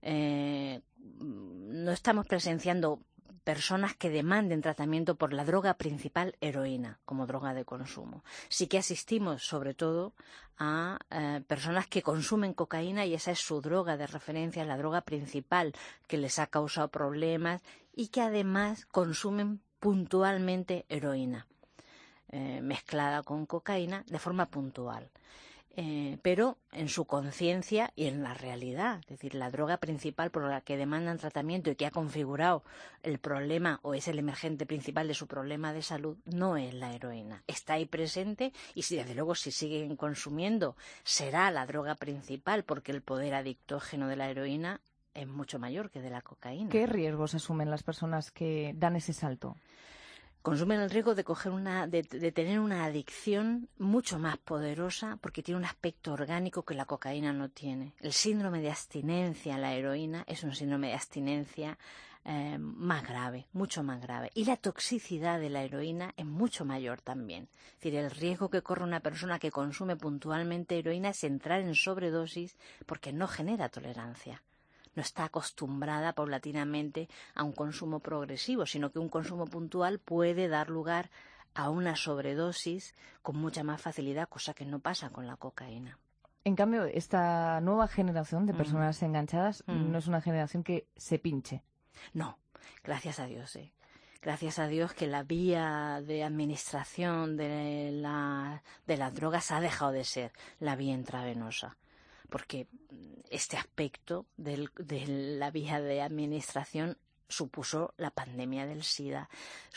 eh, no estamos presenciando personas que demanden tratamiento por la droga principal, heroína, como droga de consumo. Sí que asistimos, sobre todo, a eh, personas que consumen cocaína y esa es su droga de referencia, la droga principal que les ha causado problemas y que además consumen puntualmente heroína, eh, mezclada con cocaína de forma puntual. Eh, pero en su conciencia y en la realidad, es decir, la droga principal por la que demandan tratamiento y que ha configurado el problema o es el emergente principal de su problema de salud no es la heroína. Está ahí presente y si, desde luego si siguen consumiendo será la droga principal porque el poder adictógeno de la heroína es mucho mayor que de la cocaína. ¿Qué riesgos asumen las personas que dan ese salto? Consumen el riesgo de coger una, de, de tener una adicción mucho más poderosa porque tiene un aspecto orgánico que la cocaína no tiene. El síndrome de abstinencia a la heroína es un síndrome de abstinencia eh, más grave, mucho más grave. Y la toxicidad de la heroína es mucho mayor también. Es decir, el riesgo que corre una persona que consume puntualmente heroína es entrar en sobredosis porque no genera tolerancia. No está acostumbrada paulatinamente a un consumo progresivo, sino que un consumo puntual puede dar lugar a una sobredosis con mucha más facilidad, cosa que no pasa con la cocaína. En cambio, esta nueva generación de personas mm. enganchadas mm. no es una generación que se pinche. No, gracias a Dios, sí. Gracias a Dios que la vía de administración de la, de las drogas ha dejado de ser la vía intravenosa. Porque este aspecto del, de la vía de administración supuso la pandemia del SIDA,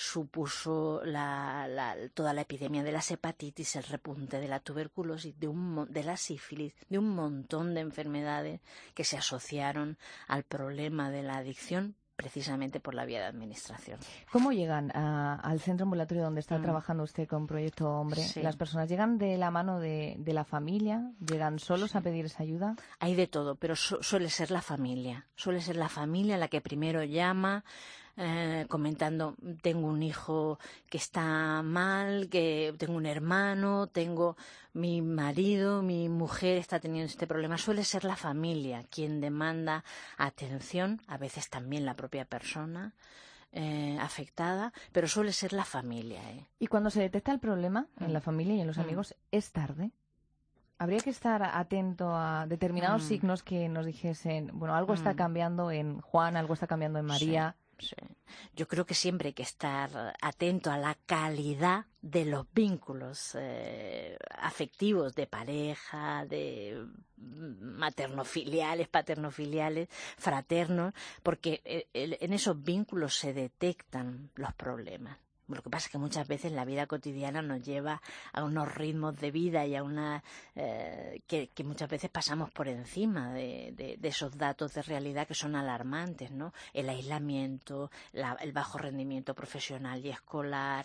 supuso la, la, toda la epidemia de las hepatitis, el repunte de la tuberculosis, de, un, de la sífilis, de un montón de enfermedades que se asociaron al problema de la adicción precisamente por la vía de administración. ¿Cómo llegan a, al centro ambulatorio donde está mm. trabajando usted con Proyecto Hombre? Sí. ¿Las personas llegan de la mano de, de la familia? ¿Llegan solos sí. a pedir esa ayuda? Hay de todo, pero su, suele ser la familia. Suele ser la familia la que primero llama, eh, comentando, tengo un hijo que está mal, que tengo un hermano, tengo mi marido, mi mujer está teniendo este problema. Suele ser la familia quien demanda atención, a veces también la propia persona eh, afectada, pero suele ser la familia. ¿eh? Y cuando se detecta el problema mm. en la familia y en los mm. amigos, ¿es tarde? ¿Habría que estar atento a determinados mm. signos que nos dijesen, bueno, algo mm. está cambiando en Juan, algo está cambiando en María? Sí. Sí. Yo creo que siempre hay que estar atento a la calidad de los vínculos eh, afectivos de pareja, de maternofiliales, paternofiliales, fraternos, porque el, en esos vínculos se detectan los problemas. Lo que pasa es que muchas veces la vida cotidiana nos lleva a unos ritmos de vida y a una eh, que, que muchas veces pasamos por encima de, de, de esos datos de realidad que son alarmantes, ¿no? El aislamiento, la, el bajo rendimiento profesional y escolar,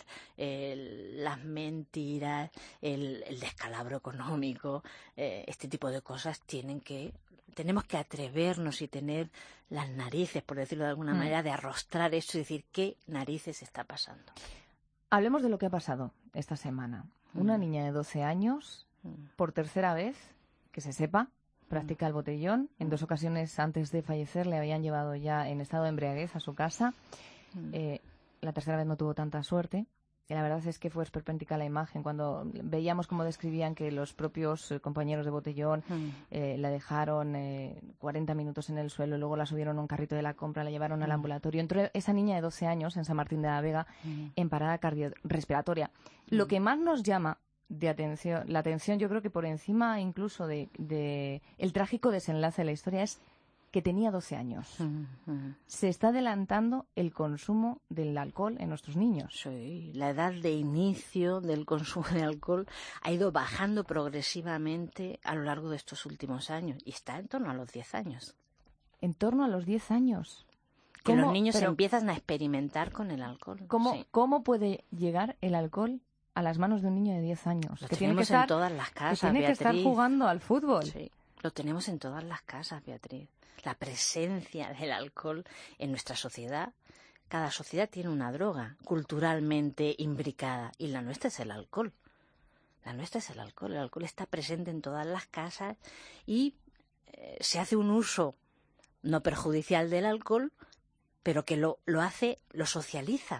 el, las mentiras, el, el descalabro económico, eh, este tipo de cosas tienen que tenemos que atrevernos y tener las narices, por decirlo de alguna mm. manera, de arrostrar esto y decir qué narices está pasando. Hablemos de lo que ha pasado esta semana. Mm. Una niña de doce años, mm. por tercera vez, que se sepa, practica mm. el botellón. En dos ocasiones antes de fallecer le habían llevado ya en estado de embriaguez a su casa. Mm. Eh, la tercera vez no tuvo tanta suerte. Y la verdad es que fue esperpéntica la imagen. Cuando veíamos cómo describían que los propios eh, compañeros de botellón mm. eh, la dejaron eh, cuarenta minutos en el suelo, luego la subieron a un carrito de la compra, la llevaron mm. al ambulatorio. Entró esa niña de doce años en San Martín de la Vega mm. en parada cardiorrespiratoria. Mm. Lo que más nos llama de atención, la atención, yo creo que por encima incluso de, de el trágico desenlace de la historia, es que tenía doce años. Uh-huh. Se está adelantando el consumo del alcohol en nuestros niños. Sí, la edad de inicio del consumo de alcohol ha ido bajando progresivamente a lo largo de estos últimos años y está en torno a los diez años. ¿En torno a los diez años? Que los niños pero, empiezan a experimentar con el alcohol. ¿Cómo, sí. ¿Cómo puede llegar el alcohol a las manos de un niño de diez años? Lo que tenemos tiene que estar, en todas las casas, que tiene Beatriz. que estar jugando al fútbol. Sí, lo tenemos en todas las casas, Beatriz. La presencia del alcohol en nuestra sociedad. Cada sociedad tiene una droga culturalmente imbricada y la nuestra es el alcohol. La nuestra es el alcohol. El alcohol está presente en todas las casas y eh, se hace un uso no perjudicial del alcohol, pero que lo, lo hace, lo socializa.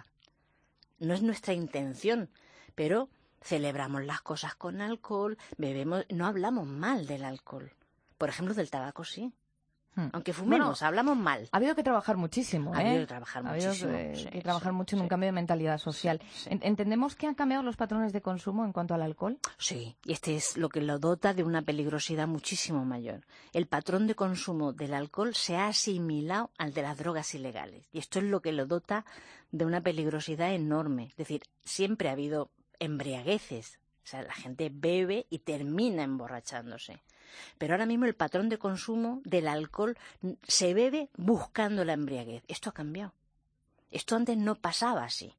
No es nuestra intención, pero celebramos las cosas con alcohol, bebemos, no hablamos mal del alcohol. Por ejemplo, del tabaco sí. Aunque fumemos, bueno, hablamos mal. Ha habido que trabajar muchísimo, ¿eh? Ha habido que trabajar ha muchísimo. habido que, sí, que trabajar sí, mucho en sí. un cambio de mentalidad social. Sí, sí. ¿Entendemos que han cambiado los patrones de consumo en cuanto al alcohol? Sí, y este es lo que lo dota de una peligrosidad muchísimo mayor. El patrón de consumo del alcohol se ha asimilado al de las drogas ilegales. Y esto es lo que lo dota de una peligrosidad enorme. Es decir, siempre ha habido embriagueces. O sea, la gente bebe y termina emborrachándose. Pero ahora mismo el patrón de consumo del alcohol se bebe buscando la embriaguez. Esto ha cambiado. Esto antes no pasaba así.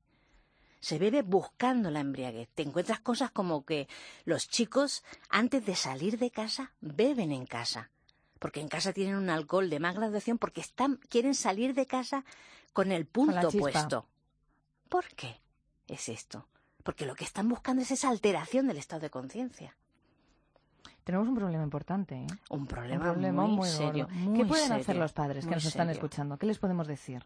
Se bebe buscando la embriaguez. Te encuentras cosas como que los chicos, antes de salir de casa, beben en casa. Porque en casa tienen un alcohol de más graduación porque están, quieren salir de casa con el punto puesto. ¿Por qué es esto? Porque lo que están buscando es esa alteración del estado de conciencia. Tenemos un problema importante, ¿eh? Un problema, un problema muy, muy serio. Muy ¿Qué pueden serio, hacer los padres que nos están serio. escuchando? ¿Qué les podemos decir?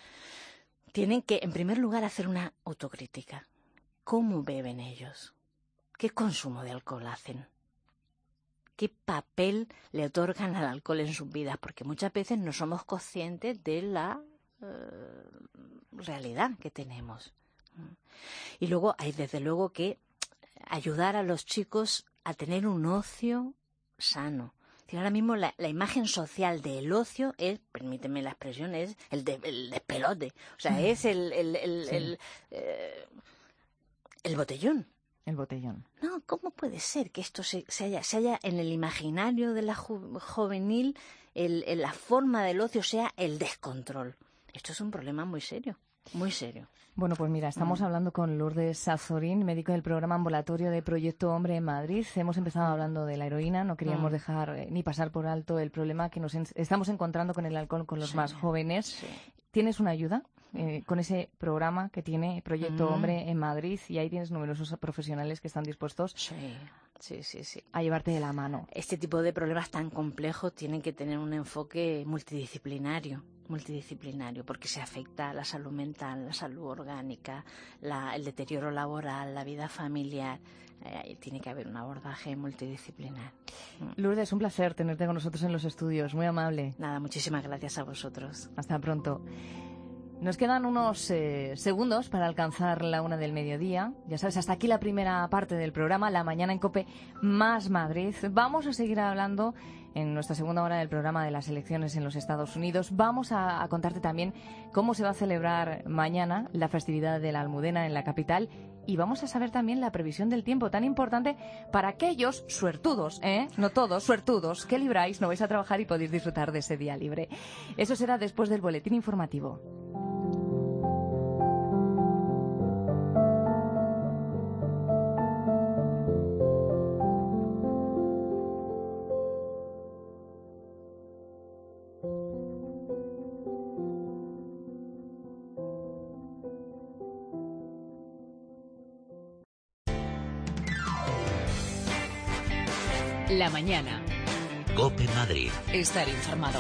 Tienen que, en primer lugar, hacer una autocrítica. ¿Cómo beben ellos? ¿Qué consumo de alcohol hacen? ¿Qué papel le otorgan al alcohol en sus vidas? Porque muchas veces no somos conscientes de la eh, realidad que tenemos. Y luego hay, desde luego, que ayudar a los chicos a tener un ocio sano. Y ahora mismo la, la imagen social del ocio es, permíteme la expresión, es el, de, el despelote. O sea, es el el, el, sí. el, eh, el botellón. El botellón. No, ¿cómo puede ser que esto se, se, haya, se haya en el imaginario de la ju, juvenil, el, el, la forma del ocio sea el descontrol? Esto es un problema muy serio, muy serio. Bueno, pues mira, estamos mm. hablando con Lourdes Azorín, médico del programa ambulatorio de Proyecto Hombre en Madrid. Hemos empezado hablando de la heroína, no queríamos mm. dejar eh, ni pasar por alto el problema que nos en- estamos encontrando con el alcohol con los sí. más jóvenes. Sí. ¿Tienes una ayuda eh, con ese programa que tiene Proyecto mm. Hombre en Madrid? Y ahí tienes numerosos profesionales que están dispuestos sí. Sí, sí, sí. a llevarte de la mano. Este tipo de problemas tan complejos tienen que tener un enfoque multidisciplinario. multidisciplinario, porque se afecta a la salud mental, la salud orgánica, la, el deterioro laboral, la vida familiar. Eh, tiene que haber un abordaje multidisciplinar. Lourdes, un placer tenerte con nosotros en los estudios, muy amable. Nada, muchísimas gracias a vosotros. Hasta pronto. Nos quedan unos eh, segundos para alcanzar la una del mediodía. Ya sabes, hasta aquí la primera parte del programa, La Mañana en COPE más Madrid. Vamos a seguir hablando en nuestra segunda hora del programa de las elecciones en los Estados Unidos. Vamos a, a contarte también cómo se va a celebrar mañana la festividad de la Almudena en la capital y vamos a saber también la previsión del tiempo, tan importante para aquellos suertudos, ¿eh? No todos, suertudos, que libráis, no vais a trabajar y podéis disfrutar de ese día libre. Eso será después del boletín informativo. La mañana. COPE Madrid. Estar informado.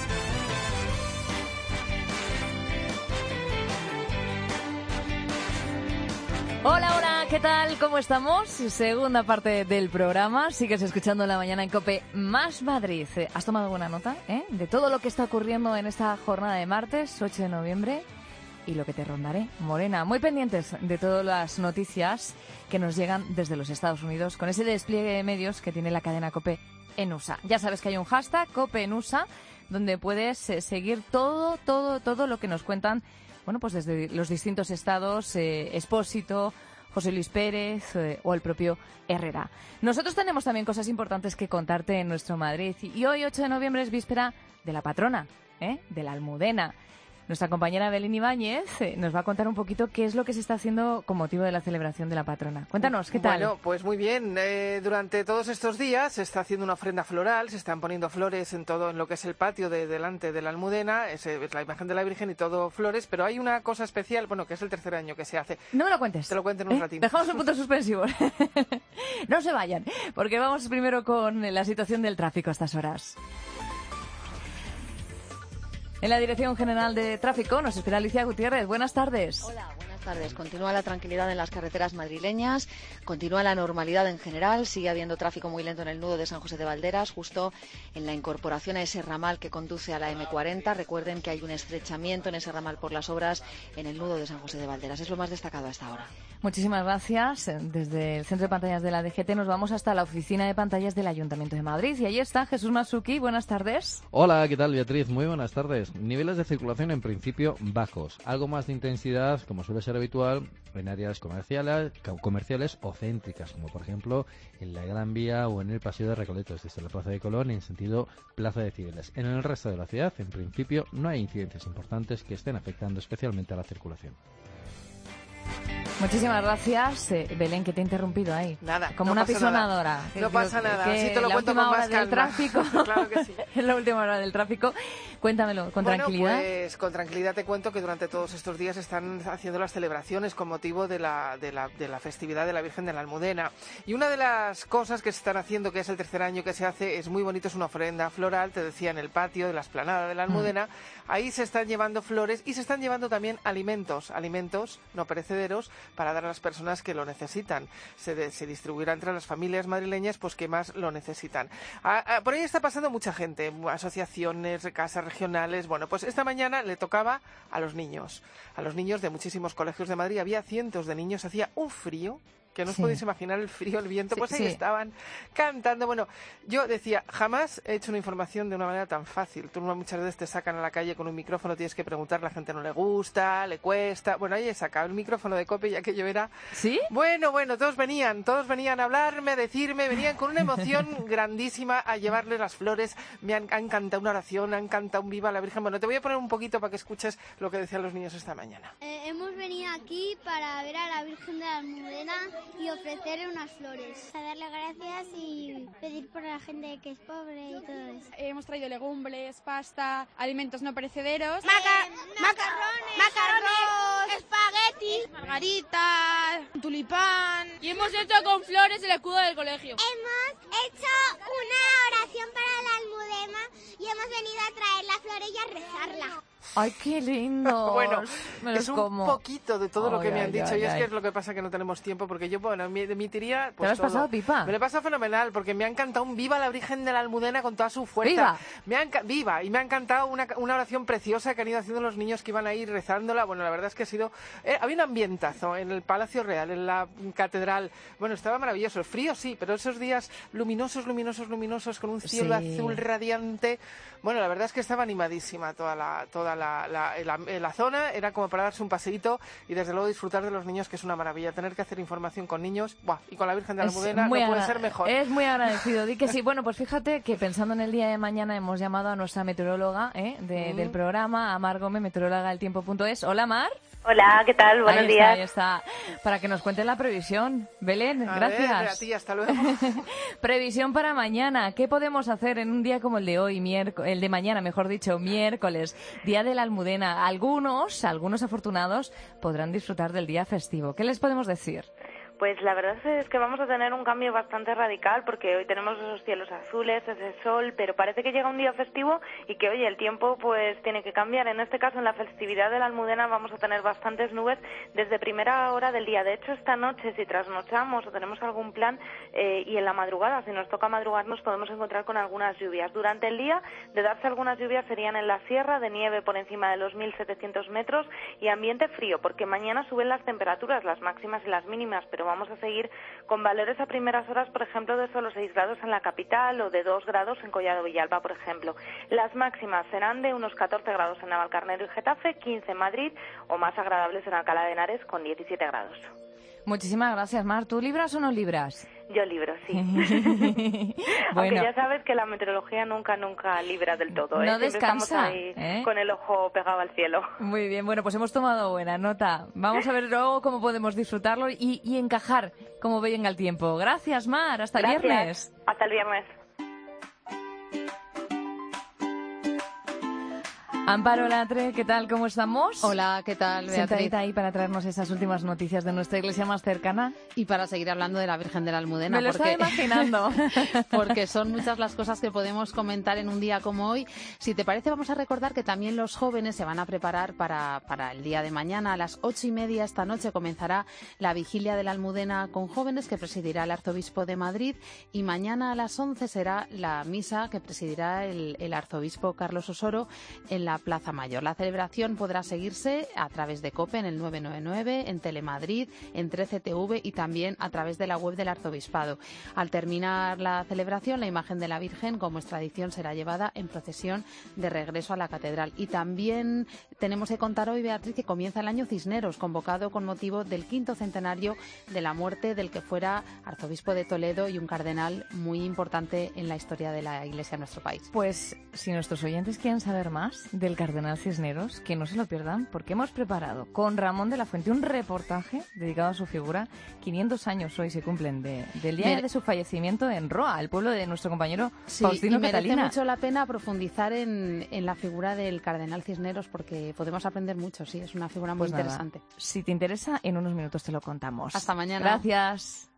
Hola, hola, ¿qué tal? ¿Cómo estamos? Segunda parte del programa. Sigues escuchando La Mañana en COPE más Madrid. ¿Has tomado buena nota, eh? De todo lo que está ocurriendo en esta jornada de martes, ocho de noviembre, y lo que te rondaré, Morena. Muy pendientes de todas las noticias que nos llegan desde los Estados Unidos con ese despliegue de medios que tiene la cadena COPE en U S A. Ya sabes que hay un hashtag, COPE en U S A, donde puedes eh, seguir todo, todo, todo lo que nos cuentan, bueno, pues desde los distintos estados, eh, Expósito, José Luis Pérez eh, o el propio Herrera. Nosotros tenemos también cosas importantes que contarte en nuestro Madrid. Y hoy, ocho de noviembre, es víspera de la patrona, ¿eh? de la Almudena. Nuestra compañera Belén Ibáñez eh, nos va a contar un poquito qué es lo que se está haciendo con motivo de la celebración de la patrona. Cuéntanos, ¿qué tal? Bueno, pues muy bien. Eh, durante todos estos días se está haciendo una ofrenda floral, se están poniendo flores en todo en lo que es el patio de delante de la Almudena, es, es la imagen de la Virgen y todo flores, pero hay una cosa especial, bueno, que es el tercer año que se hace. No me lo cuentes. Te lo cuento en un ¿Eh? ratito. Dejamos un punto suspensivo. No se vayan, porque vamos primero con la situación del tráfico a estas horas. En la Dirección General de Tráfico nos espera Alicia Gutiérrez. Buenas tardes. Hola, buenas tardes. Continúa la tranquilidad en las carreteras madrileñas, continúa la normalidad en general, sigue habiendo tráfico muy lento en el nudo de San José de Valderas, justo en la incorporación a ese ramal que conduce a la eme cuarenta. Recuerden que hay un estrechamiento en ese ramal por las obras en el nudo de San José de Valderas. Es lo más destacado hasta ahora. Muchísimas gracias. Desde el Centro de Pantallas de la D G T nos vamos hasta la Oficina de Pantallas del Ayuntamiento de Madrid. Y allí está Jesús Masuki. Buenas tardes. Hola, ¿qué tal, Beatriz? Muy buenas tardes. Niveles de circulación en principio bajos. Algo más de intensidad, como suele ser habitual, en áreas comerciales, comerciales o céntricas, como por ejemplo en la Gran Vía o en el Paseo de Recoletos, desde la Plaza de Colón en sentido Plaza de Cibeles. En el resto de la ciudad, en principio, no hay incidencias importantes que estén afectando especialmente a la circulación. Muchísimas gracias, eh, Belén, que te he interrumpido ahí. Nada, como no una pasa pisonadora. nada. No pasa nada, así te lo la cuento última con hora más del calma. tráfico. Claro que sí. En la última hora del tráfico. Cuéntamelo, con bueno, tranquilidad. Pues con tranquilidad te cuento que durante todos estos días están haciendo las celebraciones con motivo de la, de la, de la festividad de la Virgen de la Almudena. Y una de las cosas que se están haciendo, que es el tercer año que se hace, es muy bonito, es una ofrenda floral, te decía, en el patio de la explanada de la Almudena. Mm. Ahí se están llevando flores y se están llevando también alimentos, alimentos no perecederos para dar a las personas que lo necesitan. Se, de, se distribuirá entre las familias madrileñas pues que más lo necesitan. A, a, por ahí está pasando mucha gente, asociaciones, casas regionales. Bueno, pues esta mañana le tocaba a los niños, a los niños de muchísimos colegios de Madrid. Había cientos de niños, hacía un frío que no os sí. podéis imaginar, el frío, el viento, sí, pues ahí sí. estaban cantando. Bueno, yo decía, jamás he hecho una información de una manera tan fácil. Tú muchas veces te sacan a la calle con un micrófono, tienes que preguntar, la gente no le gusta, le cuesta. Bueno, ahí he sacado el micrófono de COPE y aquello era... ¿Sí? Bueno, bueno, todos venían, todos venían a hablarme, a decirme, venían con una emoción grandísima a llevarle las flores. Me han, han cantado una oración, han cantado un viva a la Virgen. Bueno, te voy a poner un poquito para que escuches lo que decían los niños esta mañana. Eh, hemos venido aquí para ver a la Virgen de la Almudena y ofrecerle unas flores. A darle gracias y pedir por la gente que es pobre y todo eso. Hemos traído legumbres, pasta, alimentos no perecederos. Maca macarrones, macarrones, espagueti, margaritas, tulipán. Y hemos hecho con flores el escudo del colegio. Hemos hecho una oración para la Almudena y hemos venido a traer la flor y a rezarla. ¡Ay, qué lindo! Bueno, me los es un como. poquito de todo lo Ay, que me han ay, dicho ay, y es ay. que es lo que pasa que no tenemos tiempo porque yo, bueno, me emitiría... Pues, ¿Te lo has todo. pasado pipa? Me lo he pasado fenomenal porque me ha encantado un viva la Virgen de la Almudena con toda su fuerza. ¡Viva! Me ha enca- ¡Viva! Y me ha encantado una, una oración preciosa que han ido haciendo los niños que iban a ir rezándola. Bueno, la verdad es que ha sido... Eh, había un ambientazo en el Palacio Real, en la catedral. Bueno, estaba maravilloso. El frío sí, pero esos días luminosos, luminosos, luminosos, con un cielo Sí. azul radiante. Bueno, la verdad es que estaba animadísima toda la, toda la, la, la, la zona. Era como para darse un paseíto y desde luego disfrutar de los niños, que es una maravilla. Tener que hacer información con niños, ¡buah! Y con la Virgen de la Es Almudena no muy puede agra- ser mejor. Es muy agradecido, di que sí. Bueno, pues fíjate que pensando en el día de mañana hemos llamado a nuestra meteoróloga ¿eh? de, Mm. del programa, a Mar Gómez, meteoróloga del tiempo punto es. Hola, Mar. Hola, ¿qué tal? Buenos ahí días. Está, ahí está. Para que nos cuente la previsión. Belén, A gracias. ver, a ti, hasta luego. Previsión para mañana. ¿Qué podemos hacer en un día como el de hoy, miércoles, el de mañana, mejor dicho, miércoles, día de la Almudena? Algunos, algunos afortunados, podrán disfrutar del día festivo. ¿Qué les podemos decir? Pues la verdad es que vamos a tener un cambio bastante radical porque hoy tenemos esos cielos azules, ese sol, pero parece que llega un día festivo y que, oye, el tiempo pues tiene que cambiar. En este caso, en la festividad de la Almudena vamos a tener bastantes nubes desde primera hora del día. De hecho, esta noche, si trasnochamos o tenemos algún plan eh, y en la madrugada, si nos toca madrugar, nos podemos encontrar con algunas lluvias. Durante el día, de darse algunas lluvias, serían en la sierra, de nieve por encima de los mil setecientos metros y ambiente frío, porque mañana suben las temperaturas, las máximas y las mínimas, pero vamos a seguir con valores a primeras horas, por ejemplo, de solo seis grados en la capital o de dos grados en Collado Villalba, por ejemplo. Las máximas serán de unos catorce grados en Navalcarnero y Getafe, quince en Madrid o más agradables en Alcalá de Henares con diecisiete grados. Muchísimas gracias, Mar. ¿Tú libras o no libras? Yo libro, sí. Bueno. Aunque ya sabes que la meteorología nunca, nunca libra del todo. ¿eh? No Siempre descansa, estamos ahí ¿eh? con el ojo pegado al cielo. Muy bien, bueno, pues hemos tomado buena nota. Vamos a ver luego cómo podemos disfrutarlo y, y encajar como venga el tiempo. Gracias, Mar. Hasta el Gracias. viernes. Hasta el viernes. Amparo Latre, ¿qué tal? ¿Cómo estamos? Hola, ¿qué tal, Beatriz? Sentadita ahí para traernos esas últimas noticias de nuestra iglesia más cercana. Y para seguir hablando de la Virgen de la Almudena. Me lo porque, estaba imaginando. Porque son muchas las cosas que podemos comentar en un día como hoy. Si te parece, vamos a recordar que también los jóvenes se van a preparar para, para el día de mañana. A las ocho y media esta noche comenzará la vigilia de la Almudena con jóvenes que presidirá el arzobispo de Madrid. Y mañana a las once será la misa que presidirá el, el arzobispo Carlos Osoro en la Plaza Mayor. La celebración podrá seguirse a través de COPE en el nueve nueve nueve, en Telemadrid, en trece T V y también a través de la web del Arzobispado. Al terminar la celebración, la imagen de la Virgen, como es tradición, será llevada en procesión de regreso a la catedral. Y también tenemos que contar hoy, Beatriz, que comienza el año Cisneros, convocado con motivo del quinto centenario de la muerte del que fuera arzobispo de Toledo y un cardenal muy importante en la historia de la Iglesia en nuestro país. Pues si nuestros oyentes quieren saber más del cardenal Cisneros, que no se lo pierdan, porque hemos preparado con Ramón de la Fuente un reportaje dedicado a su figura. quinientos años hoy se cumplen de, del día Mira, de su fallecimiento en Roa, el pueblo de nuestro compañero Sí, Faustino y merece Catalina. mucho la pena profundizar en, en la figura del cardenal Cisneros porque podemos aprender mucho, sí, es una figura muy Pues nada, interesante. si te interesa, en unos minutos te lo contamos. Hasta mañana. Gracias.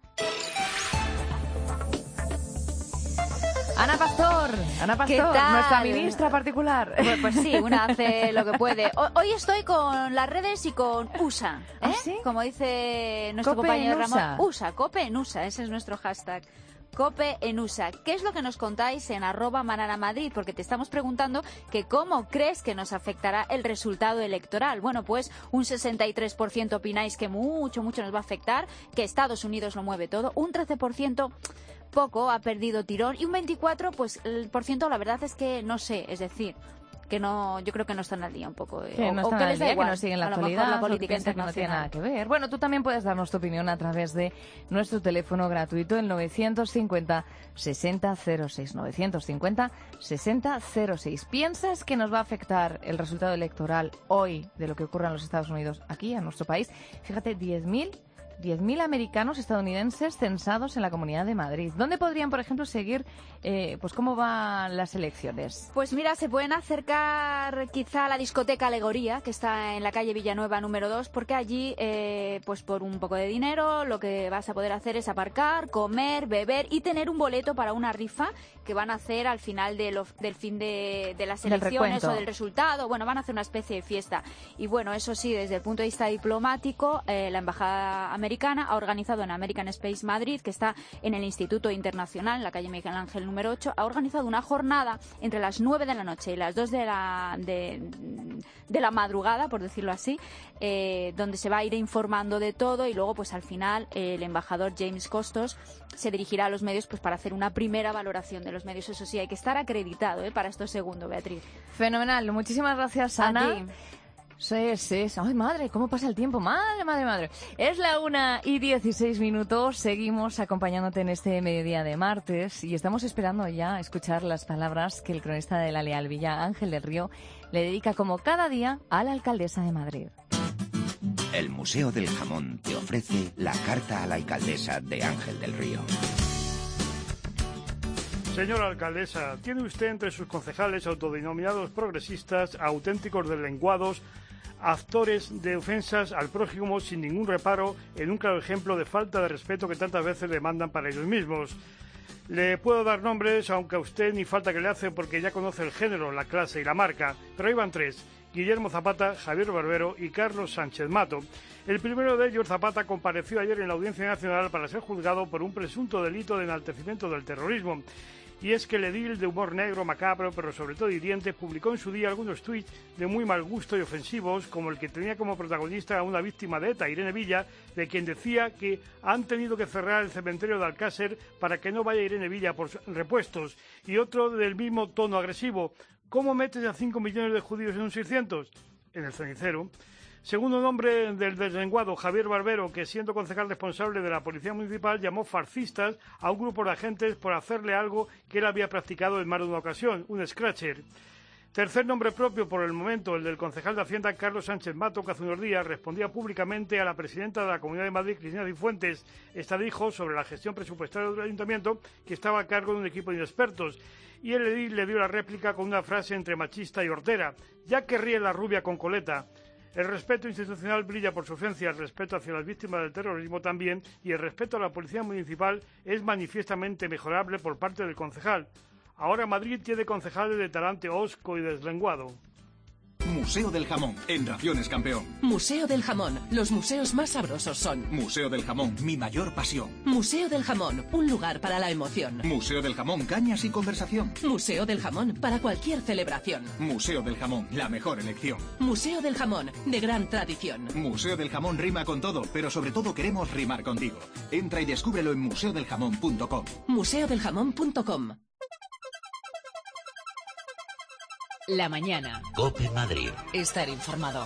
Ana Pastor, Ana Pastor, ¿Qué tal? nuestra ministra particular. Pues, pues sí, una hace lo que puede. Ho- Hoy estoy con las redes y con U S A, ¿eh? ¿Ah, sí? Como dice nuestro Cope compañero en U S A. Ramón. U S A, Cope en U S A, ese es nuestro hashtag. Cope en U S A. ¿Qué es lo que nos contáis en arroba Manana Madrid? Porque te estamos preguntando que cómo crees que nos afectará el resultado electoral. Bueno, pues un sesenta y tres por ciento opináis que mucho, mucho nos va a afectar, que Estados Unidos lo mueve todo. Un trece por ciento poco, ha perdido tirón. Y un veinticuatro por ciento, pues el por ciento la verdad es que no sé, es decir, que no, yo creo que no están al día un poco. eh, Que o, no o están que al les da día, igual. que no siguen la A lo mejor actualidad, la o que política piensan que no tiene nada internacional. que ver. Bueno, tú también puedes darnos tu opinión a través de nuestro teléfono gratuito, el novecientos cincuenta sesenta cero seis. novecientos cincuenta sesenta cero seis. ¿Piensas que nos va a afectar el resultado electoral hoy de lo que ocurra en los Estados Unidos aquí, en nuestro país? Fíjate, diez mil diez mil americanos estadounidenses censados en la Comunidad de Madrid. ¿Dónde podrían, por ejemplo, seguir eh, pues cómo van las elecciones? Pues mira, se pueden acercar quizá a la discoteca Alegoría, que está en la calle Villanueva número dos, porque allí, eh, pues por un poco de dinero, lo que vas a poder hacer es aparcar, comer, beber y tener un boleto para una rifa que van a hacer al final de lo, del fin de, de las elecciones o del resultado. Bueno, van a hacer una especie de fiesta. Y bueno, eso sí, desde el punto de vista diplomático, eh, la Embajada Americana ha organizado en American Space Madrid, que está en el Instituto Internacional, en la calle Miguel Ángel número ocho, ha organizado una jornada entre las nueve de la noche y las dos de la, de, de la madrugada, por decirlo así, eh, donde se va a ir informando de todo y luego, pues al final, eh, el embajador James Costos se dirigirá a los medios pues para hacer una primera valoración de los medios. Eso sí, hay que estar acreditado ¿eh? para esto segundo, Beatriz. Fenomenal. Muchísimas gracias, Ana. A ti. Sí, sí. Ay, madre, ¿cómo pasa el tiempo? Madre, madre, madre. Es la una y dieciséis minutos. Seguimos acompañándote en este mediodía de martes y estamos esperando ya escuchar las palabras que el cronista de la Leal Villa, Ángel del Río, le dedica como cada día a la alcaldesa de Madrid. El Museo del Jamón te ofrece la carta a la alcaldesa de Ángel del Río. Señora alcaldesa, tiene usted entre sus concejales autodenominados progresistas auténticos deslenguados, actores de ofensas al prójimo sin ningún reparo, en un claro ejemplo de falta de respeto que tantas veces demandan para ellos mismos. Le puedo dar nombres, aunque a usted ni falta que le hace porque ya conoce el género, la clase y la marca, pero ahí van tres: Guillermo Zapata, Javier Barbero y Carlos Sánchez Mato. El primero de ellos, Zapata, compareció ayer en la Audiencia Nacional para ser juzgado por un presunto delito de enaltecimiento del terrorismo. Y es que el edil de humor negro, macabro, pero sobre todo hiriente, publicó en su día algunos tuits de muy mal gusto y ofensivos, como el que tenía como protagonista a una víctima de ETA, Irene Villa, de quien decía que han tenido que cerrar el cementerio de Alcácer para que no vaya Irene Villa por repuestos. Y otro del mismo tono agresivo: ¿cómo metes a cinco millones de judíos en un seiscientos? En el cenicero. Segundo nombre del deslenguado, Javier Barbero, que siendo concejal responsable de la Policía Municipal llamó fascistas a un grupo de agentes por hacerle algo que él había practicado en más de una ocasión, un scratcher. Tercer nombre propio por el momento, el del concejal de Hacienda Carlos Sánchez Mato, que hace unos días respondía públicamente a la presidenta de la Comunidad de Madrid, Cristina Cifuentes. Esta dijo sobre la gestión presupuestaria del ayuntamiento que estaba a cargo de un equipo de inexpertos. Y el edil le dio la réplica con una frase entre machista y hortera: ya que ríe la rubia con coleta. El respeto institucional brilla por su ausencia, el respeto hacia las víctimas del terrorismo también, y el respeto a la Policía Municipal es manifiestamente mejorable por parte del concejal. Ahora Madrid tiene concejales de talante hosco y deslenguado. Museo del Jamón, en Raciones Campeón. Museo del Jamón, los museos más sabrosos son. Museo del Jamón, mi mayor pasión. Museo del Jamón, un lugar para la emoción. Museo del Jamón, cañas y conversación. Museo del Jamón, para cualquier celebración. Museo del Jamón, la mejor elección. Museo del Jamón, de gran tradición. Museo del Jamón rima con todo, pero sobre todo queremos rimar contigo. Entra y descúbrelo en museo del jamón punto com. museo del jamón punto com. La mañana. COPE Madrid. Estar informado.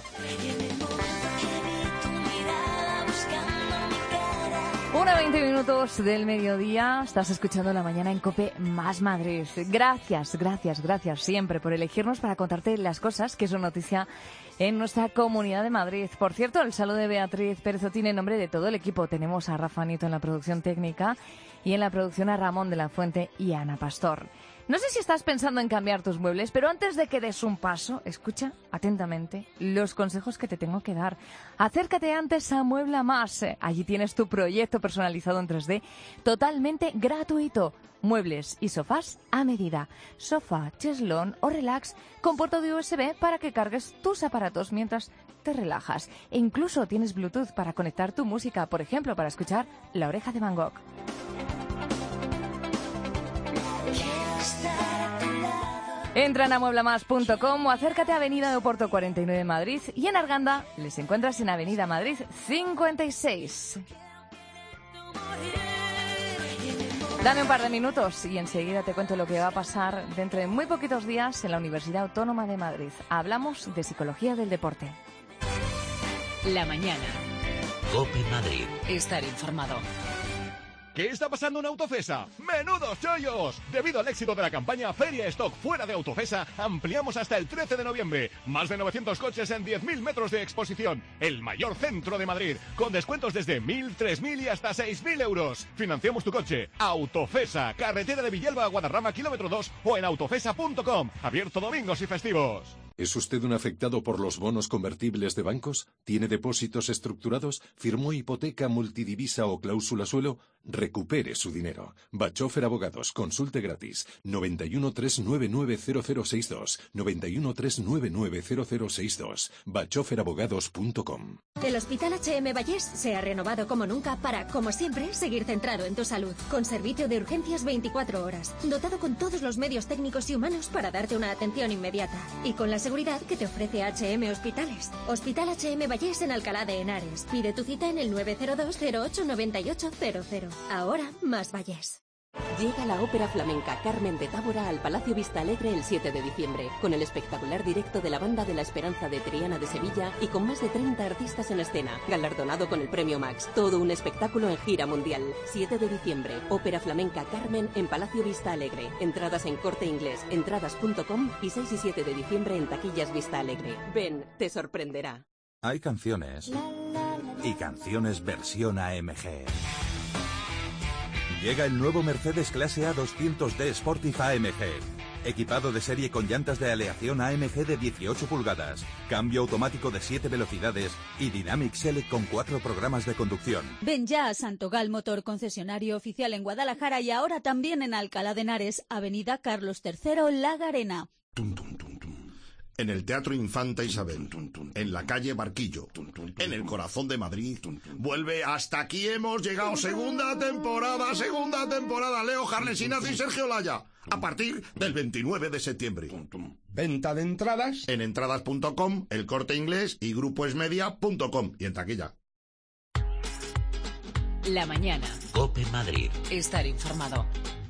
Una veinte minutos del mediodía, estás escuchando La Mañana en COPE Más Madrid. Gracias, gracias, gracias siempre por elegirnos para contarte las cosas que son noticia en nuestra Comunidad de Madrid. Por cierto, el saludo de Beatriz Pérez Otín en nombre de todo el equipo. Tenemos a Rafa Nieto en la producción técnica y en la producción a Ramón de la Fuente y Ana Pastor. No sé si estás pensando en cambiar tus muebles, pero antes de que des un paso, escucha atentamente los consejos que te tengo que dar. Acércate antes a Muebla Más. Allí tienes tu proyecto personalizado en tres D totalmente gratuito. Muebles y sofás a medida. Sofá, cheslón o relax con puerto de U S B para que cargues tus aparatos mientras te relajas. E incluso tienes Bluetooth para conectar tu música, por ejemplo, para escuchar La Oreja de Van Gogh. Entra en amuebla más punto com o acércate a Avenida de Oporto cuarenta y nueve Madrid y en Arganda les encuentras en Avenida Madrid cincuenta y seis. Dame un par de minutos y enseguida te cuento lo que va a pasar dentro de muy poquitos días en la Universidad Autónoma de Madrid. Hablamos de psicología del deporte. La mañana. COPE Madrid. Estar informado. ¿Qué está pasando en Autofesa? ¡Menudos chollos! Debido al éxito de la campaña Feria Stock fuera de Autofesa, ampliamos hasta el trece de noviembre. Más de novecientos coches en diez mil metros de exposición. El mayor centro de Madrid, con descuentos desde mil, tres mil y hasta seis mil euros. Financiamos tu coche. Autofesa, carretera de Villalba a Guadarrama, kilómetro dos o en autofesa punto com. Abierto domingos y festivos. ¿Es usted un afectado por los bonos convertibles de bancos? ¿Tiene depósitos estructurados? ¿Firmó hipoteca multidivisa o cláusula suelo? Recupere su dinero. Bachofer Abogados. Consulte gratis. noventa y uno, tres nueve nueve, cero cero seis dos. noventa y uno, tres nueve nueve, cero cero seis dos. bachofer abogados punto com. El Hospital H M Vallés se ha renovado como nunca para, como siempre, seguir centrado en tu salud. Con servicio de urgencias veinticuatro horas. Dotado con todos los medios técnicos y humanos para darte una atención inmediata. Y con la seguridad que te ofrece H M Hospitales. Hospital H M Vallés en Alcalá de Henares. Pide tu cita en el nueve cero dos, cero ocho, nueve ocho cero cero. Ahora más Vallés. Llega la ópera flamenca Carmen de Tábora al Palacio Vista Alegre el siete de diciembre, con el espectacular directo de la Banda de la Esperanza de Triana de Sevilla y con más de treinta artistas en escena, galardonado con el Premio Max. Todo un espectáculo en gira mundial. siete de diciembre, ópera flamenca Carmen en Palacio Vista Alegre. Entradas en Corte Inglés, entradas punto com y seis y siete de diciembre en Taquillas Vista Alegre. Ven, te sorprenderá. Hay canciones y canciones versión A M G. Llega el nuevo Mercedes Clase A doscientos D Sportif A M G. Equipado de serie con llantas de aleación A M G de dieciocho pulgadas, cambio automático de siete velocidades y Dynamic Select con cuatro programas de conducción. Ven ya a Santogal Motor, concesionario oficial en Guadalajara y ahora también en Alcalá de Henares, Avenida Carlos tercero, La Garena. En el Teatro Infanta Isabel, en la calle Barquillo, en el corazón de Madrid, vuelve Hasta aquí hemos llegado, segunda temporada, segunda temporada, Leo Harlesinazo y Sergio Laya, a partir del veintinueve de septiembre. Venta de entradas en entradas punto com, El Corte Inglés y grupo esmedia punto com y en taquilla. La mañana. COPE Madrid. Estar informado.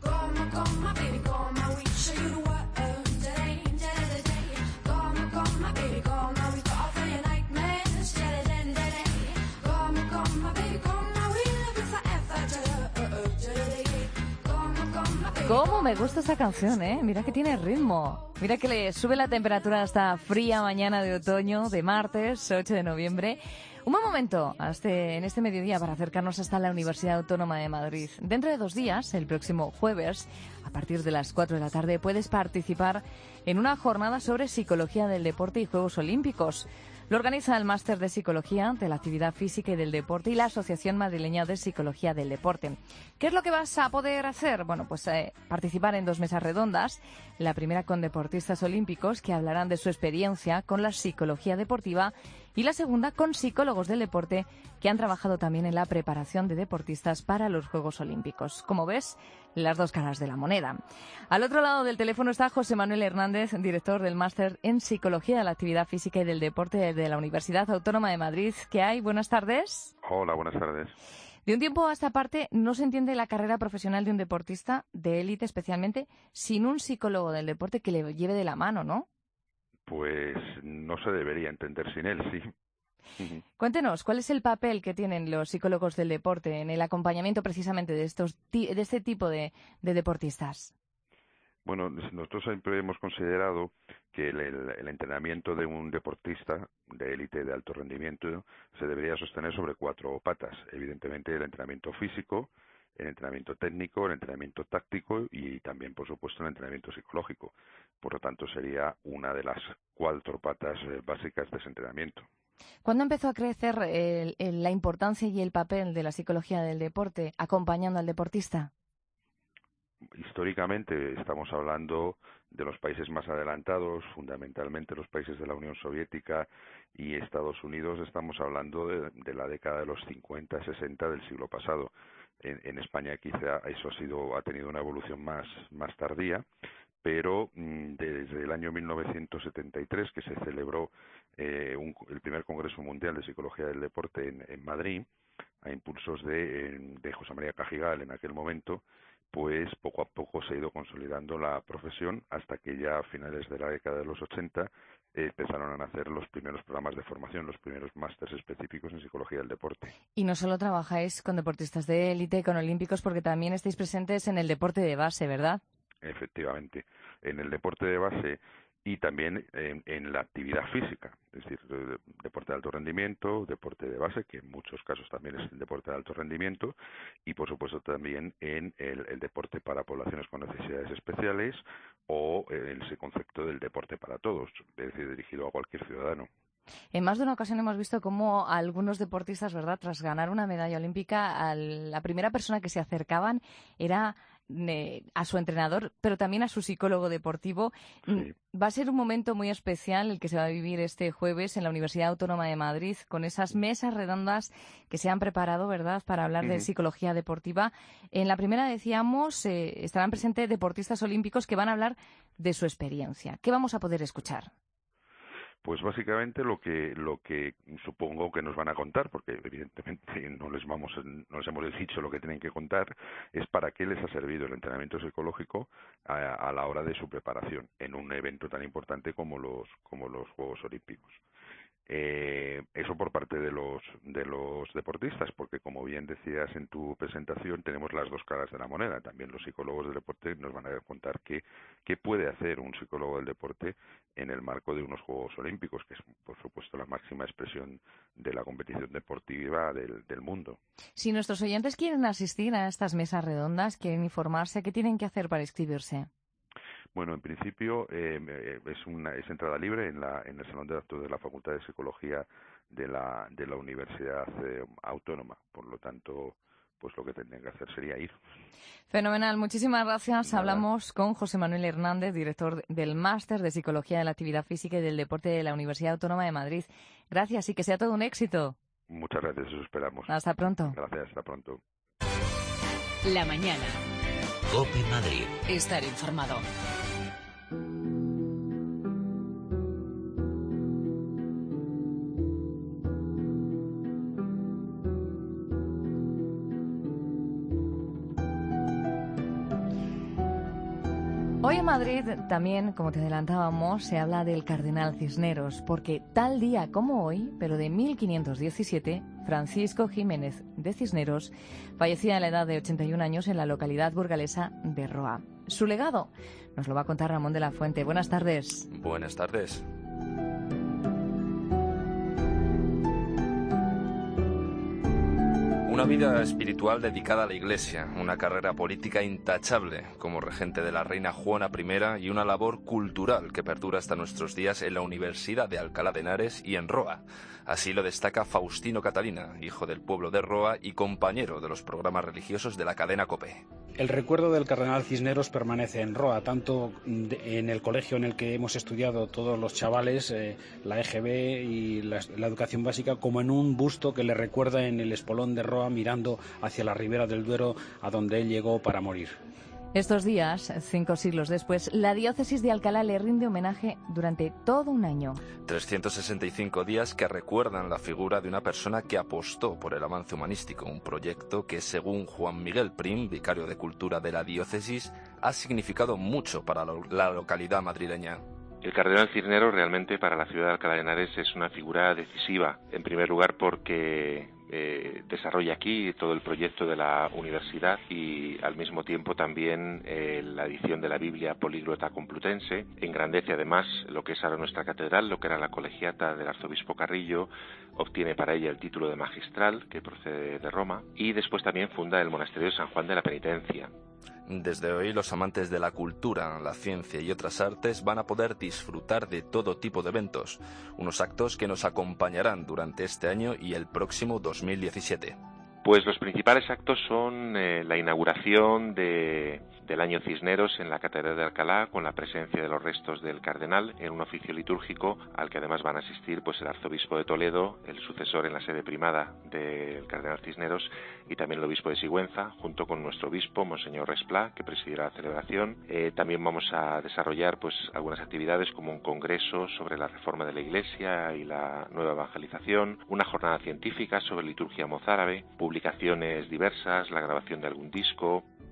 ¿Cómo me gusta esta canción, eh? Mira que tiene ritmo. Mira que le sube la temperatura hasta fría mañana de otoño, de martes, ocho de noviembre. Un buen momento este, en este mediodía para acercarnos hasta la Universidad Autónoma de Madrid. Dentro de dos días, el próximo jueves, a partir de las cuatro de la tarde, puedes participar en una jornada sobre psicología del deporte y Juegos Olímpicos. Lo organiza el Máster de Psicología de la Actividad Física y del Deporte y la Asociación Madrileña de Psicología del Deporte. ¿Qué es lo que vas a poder hacer? Bueno, pues eh, participar en dos mesas redondas. La primera con deportistas olímpicos que hablarán de su experiencia con la psicología deportiva y la segunda con psicólogos del deporte que han trabajado también en la preparación de deportistas para los Juegos Olímpicos. Como ves, las dos caras de la moneda. Al otro lado del teléfono está José Manuel Hernández, director del Máster en Psicología de la Actividad Física y del Deporte de la Universidad Autónoma de Madrid. ¿Qué hay? Buenas tardes. Hola, buenas tardes. De un tiempo a esta parte no se entiende la carrera profesional de un deportista, de élite especialmente, sin un psicólogo del deporte que le lleve de la mano, ¿no? Pues no se debería entender sin él, sí. Cuéntenos, ¿cuál es el papel que tienen los psicólogos del deporte en el acompañamiento precisamente de estos de este tipo de, de deportistas? Bueno, nosotros siempre hemos considerado que el, el, el entrenamiento de un deportista de élite, de alto rendimiento, se debería sostener sobre cuatro patas. Evidentemente, el entrenamiento físico, el entrenamiento técnico, el entrenamiento táctico y también, por supuesto, el entrenamiento psicológico. Por lo tanto, sería una de las cuatro patas eh, básicas de ese entrenamiento. ¿Cuándo empezó a crecer el, el, la importancia y el papel de la psicología del deporte acompañando al deportista? Históricamente estamos hablando de los países más adelantados, fundamentalmente los países de la Unión Soviética y Estados Unidos. Estamos hablando de, de la década de los cincuenta, sesenta del siglo pasado. En, en España quizá eso ha sido ha tenido una evolución más más tardía, pero mmm, desde el año mil novecientos setenta y tres, que se celebró eh, un, el primer Congreso Mundial de Psicología del Deporte en, en Madrid, a impulsos de, de José María Cajigal en aquel momento, pues poco a poco se ha ido consolidando la profesión hasta que ya a finales de la década de los ochenta eh, empezaron a nacer los primeros programas de formación, los primeros másteres específicos en psicología del deporte. Y no solo trabajáis con deportistas de élite, con olímpicos, porque también estáis presentes en el deporte de base, ¿verdad? Efectivamente, en el deporte de base y también en, en la actividad física, es decir, deporte de alto rendimiento, deporte de base, que en muchos casos también es el deporte de alto rendimiento, y por supuesto también en el, el deporte para poblaciones con necesidades especiales o en ese concepto del deporte para todos, es decir, dirigido a cualquier ciudadano. En más de una ocasión hemos visto cómo algunos deportistas, ¿verdad?, tras ganar una medalla olímpica, a la primera persona que se acercaban era eh, a su entrenador, pero también a su psicólogo deportivo. Sí. Va a ser un momento muy especial el que se va a vivir este jueves en la Universidad Autónoma de Madrid, con esas mesas redondas que se han preparado, ¿verdad?, para hablar uh-huh. de psicología deportiva. En la primera, decíamos, eh, estarán presentes deportistas olímpicos que van a hablar de su experiencia. ¿Qué vamos a poder escuchar? Pues básicamente lo que lo que supongo que nos van a contar, porque evidentemente no les vamos no les hemos dicho lo que tienen que contar, es para qué les ha servido el entrenamiento psicológico a, a la hora de su preparación en un evento tan importante como los como los Juegos Olímpicos. Eh, eso por parte de los de los deportistas, porque como bien decías en tu presentación, tenemos las dos caras de la moneda. También los psicólogos del deporte nos van a contar qué, qué puede hacer un psicólogo del deporte en el marco de unos Juegos Olímpicos, que es por supuesto la máxima expresión de la competición deportiva del, del mundo. Si nuestros oyentes quieren asistir a estas mesas redondas, quieren informarse, ¿qué tienen que hacer para inscribirse? Bueno, en principio eh, es una es entrada libre en la en el salón de actos de la Facultad de Psicología de la de la Universidad eh, Autónoma. Por lo tanto, pues lo que tendrían que hacer sería ir. Fenomenal, muchísimas gracias. Nada. Hablamos con José Manuel Hernández, director del Máster de Psicología de la Actividad Física y del Deporte de la Universidad Autónoma de Madrid. Gracias y que sea todo un éxito. Muchas gracias, eso esperamos. Hasta pronto. Gracias, hasta pronto. La mañana. COPE Madrid. Estar informado. Hoy en Madrid también, como te adelantábamos, se habla del Cardenal Cisneros, porque tal día como hoy, pero de mil quinientos diecisiete, Francisco Jiménez de Cisneros fallecía a la edad de ochenta y un años en la localidad burgalesa de Roa. Su legado nos lo va a contar Ramón de la Fuente. Buenas tardes. Buenas tardes. Una vida espiritual dedicada a la Iglesia, una carrera política intachable como regente de la reina Juana primera y una labor cultural que perdura hasta nuestros días en la Universidad de Alcalá de Henares y en Roa. Así lo destaca Faustino Catalina, hijo del pueblo de Roa y compañero de los programas religiosos de la cadena COPE. El recuerdo del Cardenal Cisneros permanece en Roa, tanto en el colegio en el que hemos estudiado todos los chavales, eh, la E G B y la, la educación básica, como en un busto que le recuerda en el espolón de Roa, mirando hacia la ribera del Duero, a donde él llegó para morir. Estos días, cinco siglos después, la diócesis de Alcalá le rinde homenaje durante todo un año. trescientos sesenta y cinco días que recuerdan la figura de una persona que apostó por el avance humanístico, un proyecto que, según Juan Miguel Prim, vicario de Cultura de la diócesis, ha significado mucho para la localidad madrileña. El Cardenal Cisneros realmente para la ciudad de Alcalá de Henares es una figura decisiva, en primer lugar porque eh, desarrolla aquí todo el proyecto de la universidad y al mismo tiempo también eh, la edición de la Biblia Políglota Complutense, engrandece además lo que es ahora nuestra catedral, lo que era la colegiata del arzobispo Carrillo, obtiene para ella el título de magistral que procede de Roma y después también funda el monasterio de San Juan de la Penitencia. Desde hoy los amantes de la cultura, la ciencia y otras artes van a poder disfrutar de todo tipo de eventos, unos actos que nos acompañarán durante este año y el próximo dos mil diecisiete. Pues los principales actos son eh, la inauguración de, del Año Cisneros en la Catedral de Alcalá, con la presencia de los restos del cardenal en un oficio litúrgico al que además van a asistir pues el arzobispo de Toledo, el sucesor en la sede primada del cardenal Cisneros, y también el obispo de Sigüenza, junto con nuestro obispo, Monseñor Resplá, que presidirá la celebración. Eh, también vamos a desarrollar pues algunas actividades como un congreso sobre la reforma de la Iglesia y la nueva evangelización, una jornada científica sobre liturgia mozárabe, publicaciones diversas, la grabación de algún disco.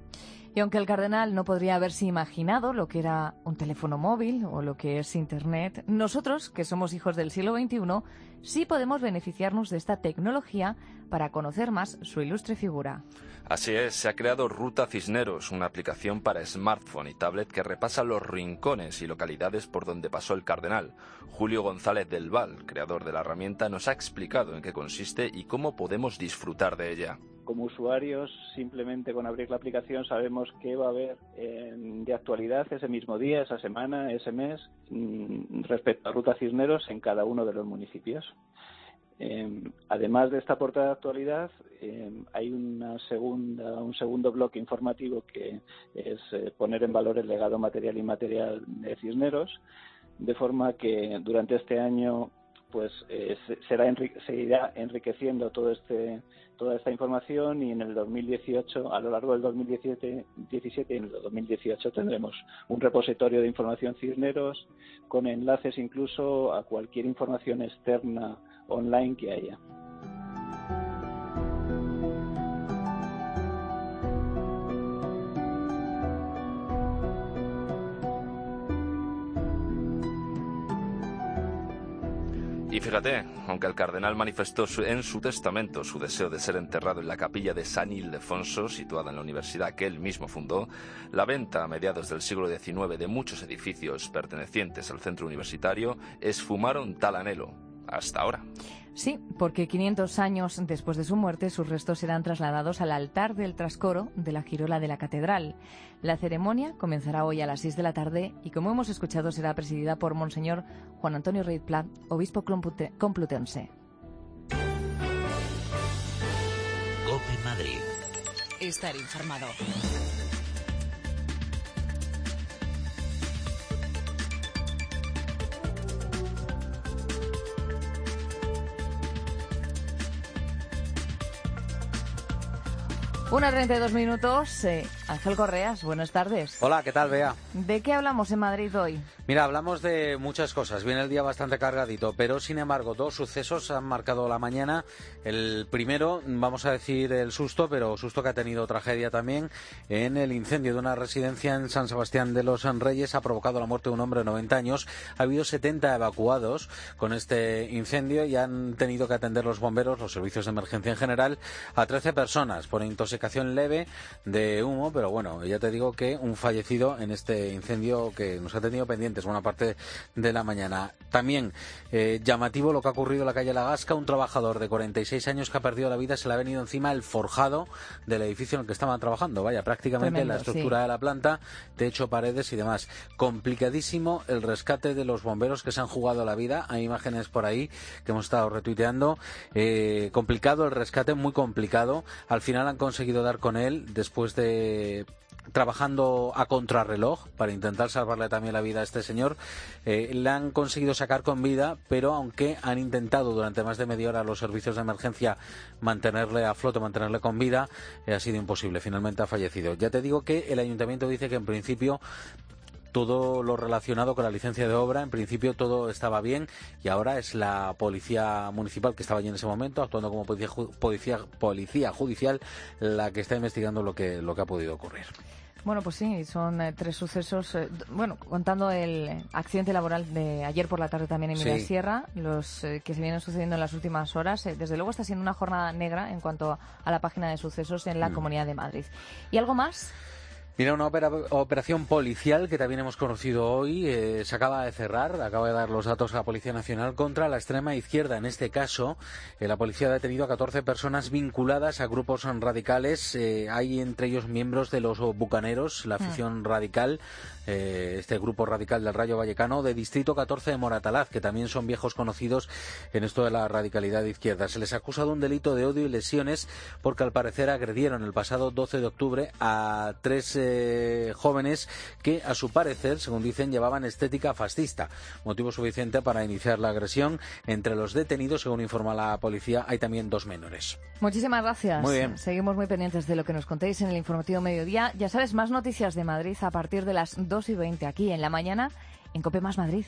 Y aunque el cardenal no podría haberse imaginado lo que era un teléfono móvil o lo que es Internet, nosotros, que somos hijos del siglo veintiuno, sí podemos beneficiarnos de esta tecnología para conocer más su ilustre figura. Así es, se ha creado Ruta Cisneros, una aplicación para smartphone y tablet que repasa los rincones y localidades por donde pasó el cardenal. Julio González del Val, creador de la herramienta, nos ha explicado en qué consiste y cómo podemos disfrutar de ella. Como usuarios, simplemente con abrir la aplicación sabemos qué va a haber eh, de actualidad ese mismo día, esa semana, ese mes, mmm, respecto a Ruta Cisneros en cada uno de los municipios. Eh, además de esta portada de actualidad, eh, hay una segunda, un segundo bloque informativo que es eh, poner en valor el legado material y inmaterial de Cisneros, de forma que durante este año pues eh, será enri- se irá enriqueciendo todo este toda esta información, y en el dos mil dieciocho, a lo largo del dos mil diecisiete, diecisiete y en el dos mil dieciocho tendremos un repositorio de información Cisneros con enlaces incluso a cualquier información externa online que haya. Y fíjate, aunque el cardenal manifestó su, en su testamento su deseo de ser enterrado en la capilla de San Ildefonso, situada en la universidad que él mismo fundó, la venta a mediados del siglo diecinueve de muchos edificios pertenecientes al centro universitario esfumaron tal anhelo, hasta ahora. Sí, porque quinientos años después de su muerte, sus restos serán trasladados al altar del trascoro de la girola de la catedral. La ceremonia comenzará hoy a las seis de la tarde y, como hemos escuchado, será presidida por Monseñor Juan Antonio Reid Pla, obispo complutense. COPE Madrid. Estar informado. Una treinta y dos minutos. Eh, Ángel Correas, buenas tardes. Hola, ¿qué tal, Bea? ¿De qué hablamos en Madrid hoy? Mira, hablamos de muchas cosas. Viene el día bastante cargadito, pero sin embargo, dos sucesos han marcado la mañana. El primero, vamos a decir el susto, pero susto que ha tenido tragedia también. En el incendio de una residencia en San Sebastián de los Reyes ha provocado la muerte de un hombre de noventa años. Ha habido setenta evacuados con este incendio y han tenido que atender los bomberos, los servicios de emergencia en general, a trece personas por intoxicación leve de humo. Pero bueno, ya te digo que un fallecido en este incendio que nos ha tenido pendientes buena parte de la mañana. También eh, llamativo lo que ha ocurrido en la calle La Gasca. Un trabajador de cuarenta y seis años que ha perdido la vida, se le ha venido encima el forjado del edificio en el que estaban trabajando. Vaya, prácticamente Tremendo, la estructura sí. de la planta, techo, paredes y demás. Complicadísimo el rescate de los bomberos que se han jugado la vida. Hay imágenes por ahí que hemos estado retuiteando. Eh, complicado el rescate, muy complicado. Al final han conseguido dar con él después de trabajando a contrarreloj para intentar salvarle también la vida a este señor. Eh, le han conseguido sacar con vida, pero aunque han intentado durante más de media hora los servicios de emergencia mantenerle a flote, mantenerle con vida, eh, ha sido imposible. Finalmente ha fallecido. Ya te digo que el ayuntamiento dice que en principio todo lo relacionado con la licencia de obra, en principio todo estaba bien, y ahora es la policía municipal que estaba allí en ese momento, actuando como policía, policía, policía judicial, la que está investigando lo que, lo que ha podido ocurrir. Bueno, pues sí, son eh, tres sucesos, eh, bueno, contando el accidente laboral de ayer por la tarde también en Mirasierra, sí. los eh, que se vienen sucediendo en las últimas horas. Eh, desde luego está siendo una jornada negra en cuanto a la página de sucesos en la mm. Comunidad de Madrid. ¿Y algo más? Mira, una opera, operación policial que también hemos conocido hoy, eh, se acaba de cerrar, acaba de dar los datos a la Policía Nacional contra la extrema izquierda. En este caso, eh, la policía ha detenido a catorce personas vinculadas a grupos radicales. Eh, hay entre ellos miembros de los Bucaneros, la afición mm. radical, eh, este grupo radical del Rayo Vallecano, de Distrito catorce de Moratalaz, que también son viejos conocidos en esto de la radicalidad de izquierda. Se les acusa de un delito de odio y lesiones porque al parecer agredieron el pasado doce de octubre a tres eh, jóvenes que, a su parecer, según dicen, llevaban estética fascista. Motivo suficiente para iniciar la agresión. Entre los detenidos, según informa la policía, hay también dos menores. Muchísimas gracias. Muy bien. Seguimos muy pendientes de lo que nos contéis en el informativo Mediodía. Ya sabes, más noticias de Madrid a partir de las dos y veinte aquí en la mañana en COPE Más Madrid.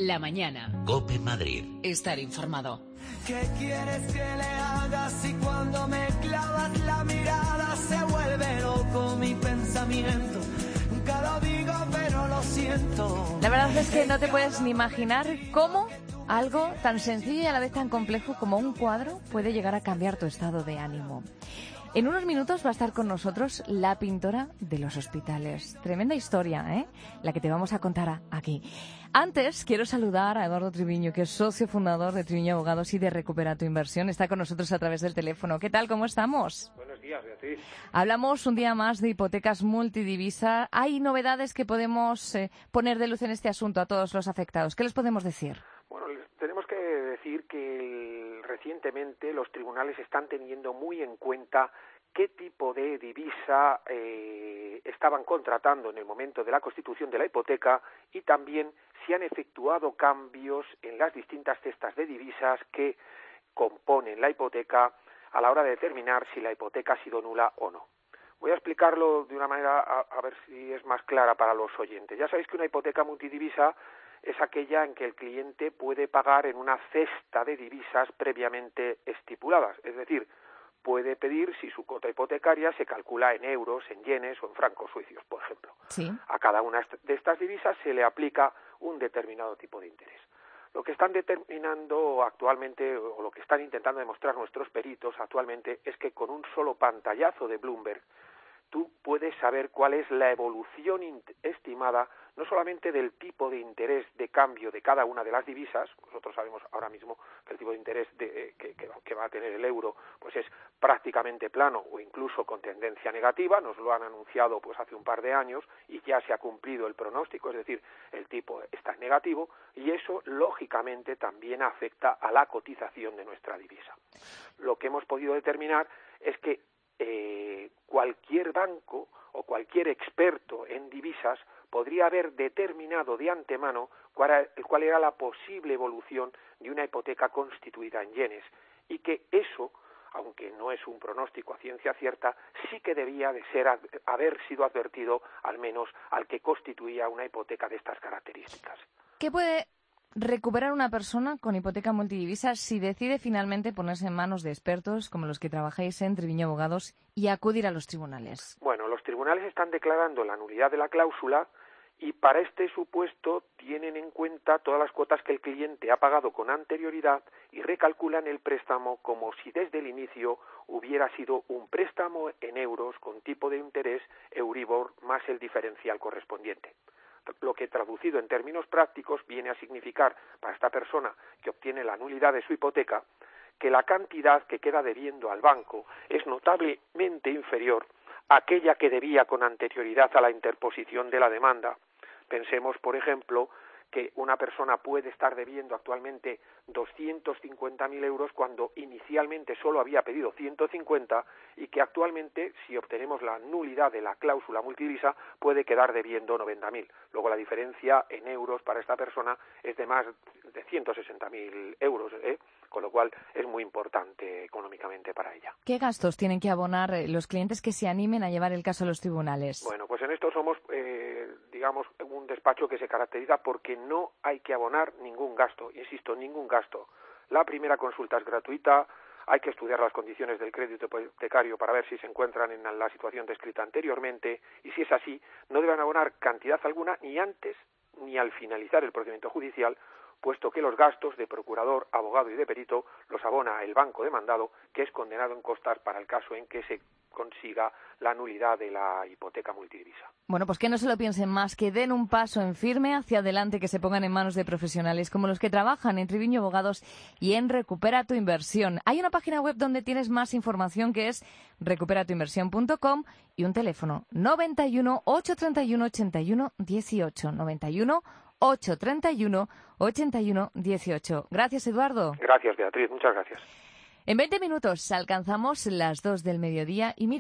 La mañana. COPE Madrid. Estar informado. ¿Qué quieres que le haga si cuando me clavas la mirada se vuelve loco mi pensamiento? Nunca lo digo, pero lo siento. La verdad es que no te puedes ni imaginar cómo algo tan sencillo y a la vez tan complejo como un cuadro puede llegar a cambiar tu estado de ánimo. En unos minutos va a estar con nosotros la pintora de los hospitales. Tremenda historia, ¿eh? La que te vamos a contar aquí. Antes, quiero saludar a Eduardo Triviño, que es socio fundador de Triviño Abogados y de Recupera tu Inversión. Está con nosotros a través del teléfono. ¿Qué tal? ¿Cómo estamos? Buenos días, Beatriz. Hablamos un día más de hipotecas multidivisa. ¿Hay novedades que podemos eh, poner de luz en este asunto a todos los afectados? ¿Qué les podemos decir? Bueno, tenemos que decir que el, recientemente los tribunales están teniendo muy en cuenta qué tipo de divisa eh, estaban contratando en el momento de la constitución de la hipoteca y también si han efectuado cambios en las distintas cestas de divisas que componen la hipoteca a la hora de determinar si la hipoteca ha sido nula o no. Voy a explicarlo de una manera a, a ver si es más clara para los oyentes. Ya sabéis que una hipoteca multidivisa es aquella en que el cliente puede pagar en una cesta de divisas previamente estipuladas, es decir, puede pedir si su cuota hipotecaria se calcula en euros, en yenes o en francos suizos, por ejemplo. Sí. A cada una de estas divisas se le aplica un determinado tipo de interés. Lo que están determinando actualmente, o lo que están intentando demostrar nuestros peritos actualmente, es que con un solo pantallazo de Bloomberg tú puedes saber cuál es la evolución estimada no solamente del tipo de interés de cambio de cada una de las divisas. Nosotros sabemos ahora mismo que el tipo de interés de, eh, que, que, que va a tener el euro pues es prácticamente plano o incluso con tendencia negativa, nos lo han anunciado pues hace un par de años y ya se ha cumplido el pronóstico, es decir, el tipo está en negativo y eso lógicamente también afecta a la cotización de nuestra divisa. Lo que hemos podido determinar es que eh, cualquier banco o cualquier experto en divisas podría haber determinado de antemano cuál era, cuál era la posible evolución de una hipoteca constituida en yenes y que eso, aunque no es un pronóstico a ciencia cierta, sí que debía de ser haber sido advertido al menos al que constituía una hipoteca de estas características. ¿Qué puede recuperar una persona con hipoteca multidivisa si decide finalmente ponerse en manos de expertos como los que trabajáis en Triviño Abogados y acudir a los tribunales? Bueno, los tribunales están declarando la nulidad de la cláusula y para este supuesto tienen en cuenta todas las cuotas que el cliente ha pagado con anterioridad y recalculan el préstamo como si desde el inicio hubiera sido un préstamo en euros con tipo de interés Euribor más el diferencial correspondiente. Lo que traducido en términos prácticos viene a significar para esta persona que obtiene la nulidad de su hipoteca que la cantidad que queda debiendo al banco es notablemente inferior a aquella que debía con anterioridad a la interposición de la demanda. Pensemos, por ejemplo, que una persona puede estar debiendo actualmente doscientos cincuenta mil euros cuando inicialmente solo había pedido ciento cincuenta y que actualmente, si obtenemos la nulidad de la cláusula multidivisa, puede quedar debiendo noventa mil. Luego la diferencia en euros para esta persona es de más de ciento sesenta mil euros, ¿eh? Con lo cual es muy importante económicamente para ella. ¿Qué gastos tienen que abonar los clientes que se animen a llevar el caso a los tribunales? Bueno, pues en esto somos, eh, digamos, un despacho que se caracteriza porque no hay que abonar ningún gasto, insisto, ningún gasto. La primera consulta es gratuita, hay que estudiar las condiciones del crédito hipotecario para ver si se encuentran en la situación descrita anteriormente y si es así, no deben abonar cantidad alguna ni antes ni al finalizar el procedimiento judicial, puesto que los gastos de procurador, abogado y de perito los abona el banco demandado, que es condenado en costas para el caso en que se consiga la nulidad de la hipoteca multidivisa. Bueno, pues que no se lo piensen más, que den un paso en firme hacia adelante, que se pongan en manos de profesionales como los que trabajan en Triviño Abogados y en Recupera tu Inversión. Hay una página web donde tienes más información que es recupera tu inversión punto com y un teléfono noventa y uno, ochocientos treinta y uno, ochenta y uno dieciocho, noventa y uno, ochocientos treinta y uno, ochenta y uno dieciocho. Gracias, Eduardo. Gracias, Beatriz. Muchas gracias. En veinte minutos alcanzamos las dos del mediodía y mira,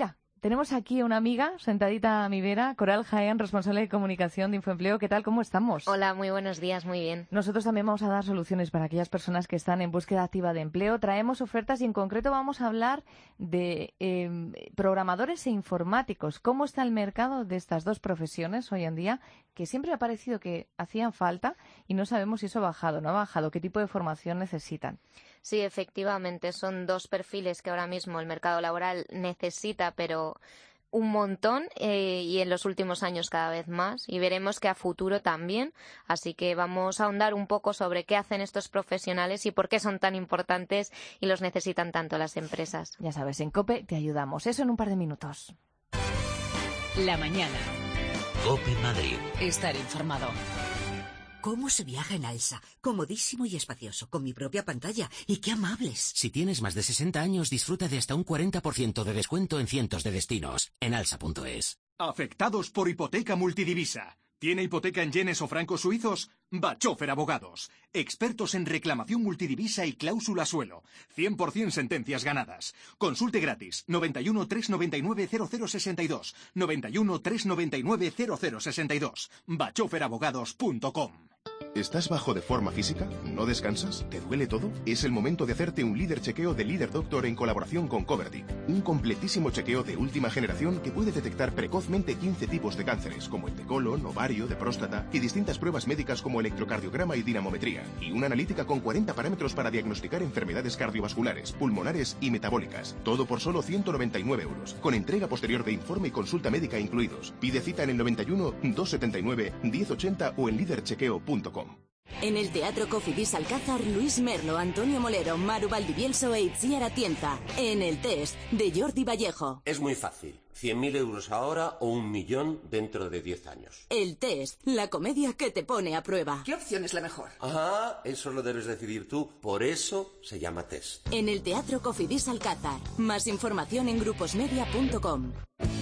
Tenemos aquí una amiga sentadita a mi vera, Coral Jaén, responsable de comunicación de Infoempleo. ¿Qué tal? ¿Cómo estamos? Hola, muy buenos días, muy bien. Nosotros también vamos a dar soluciones para aquellas personas que están en búsqueda activa de empleo. Traemos ofertas y en concreto vamos a hablar de eh, programadores e informáticos. ¿Cómo está el mercado de estas dos profesiones hoy en día? Que siempre ha parecido que hacían falta y no sabemos si eso ha bajado, no ha bajado. ¿Qué tipo de formación necesitan? Sí, efectivamente, son dos perfiles que ahora mismo el mercado laboral necesita, pero un montón eh, y en los últimos años cada vez más, y veremos que a futuro también. Así que vamos a ahondar un poco sobre qué hacen estos profesionales y por qué son tan importantes y los necesitan tanto las empresas. Ya sabes, en COPE te ayudamos. Eso en un par de minutos. La mañana. COPE Madrid. Estar informado. ¿Cómo se viaja en Alsa? Comodísimo y espacioso, con mi propia pantalla. ¡Y qué amables! Si tienes más de sesenta años, disfruta de hasta un cuarenta por ciento de descuento en cientos de destinos. En alsa punto es. Afectados por hipoteca multidivisa. ¿Tiene hipoteca en yenes o francos suizos? Bachofer Abogados. Expertos en reclamación multidivisa y cláusula suelo. cien por ciento sentencias ganadas. Consulte gratis. noventa y uno, trescientos noventa y nueve, cero cero sesenta y dos. noventa y uno, trescientos noventa y nueve, cero cero sesenta y dos. bachofer abogados punto com. ¿Estás bajo de forma física? ¿No descansas? ¿Te duele todo? Es el momento de hacerte un líder chequeo de Líder Doctor en colaboración con Coverdic. Un completísimo chequeo de última generación que puede detectar precozmente quince tipos de cánceres, como el de colon, ovario, de próstata, y distintas pruebas médicas como electrocardiograma y dinamometría, y una analítica con cuarenta parámetros para diagnosticar enfermedades cardiovasculares, pulmonares y metabólicas. Todo por solo ciento noventa y nueve euros, con entrega posterior de informe y consulta médica incluidos. Pide cita en el noventa y uno, doscientos setenta y nueve, diez ochenta o en líder chequeo punto com. En el Teatro Cofidis Alcázar, Luis Merlo, Antonio Molero, Maru Valdivielso e Itziar Atienza. En el test de Jordi Vallejo. Es muy fácil. cien mil euros ahora o un millón dentro de diez años. El test, la comedia que te pone a prueba. ¿Qué opción es la mejor? Ah, eso lo debes decidir tú. Por eso se llama test. En el Teatro Cofidis Alcázar. Más información en gruposmedia punto com.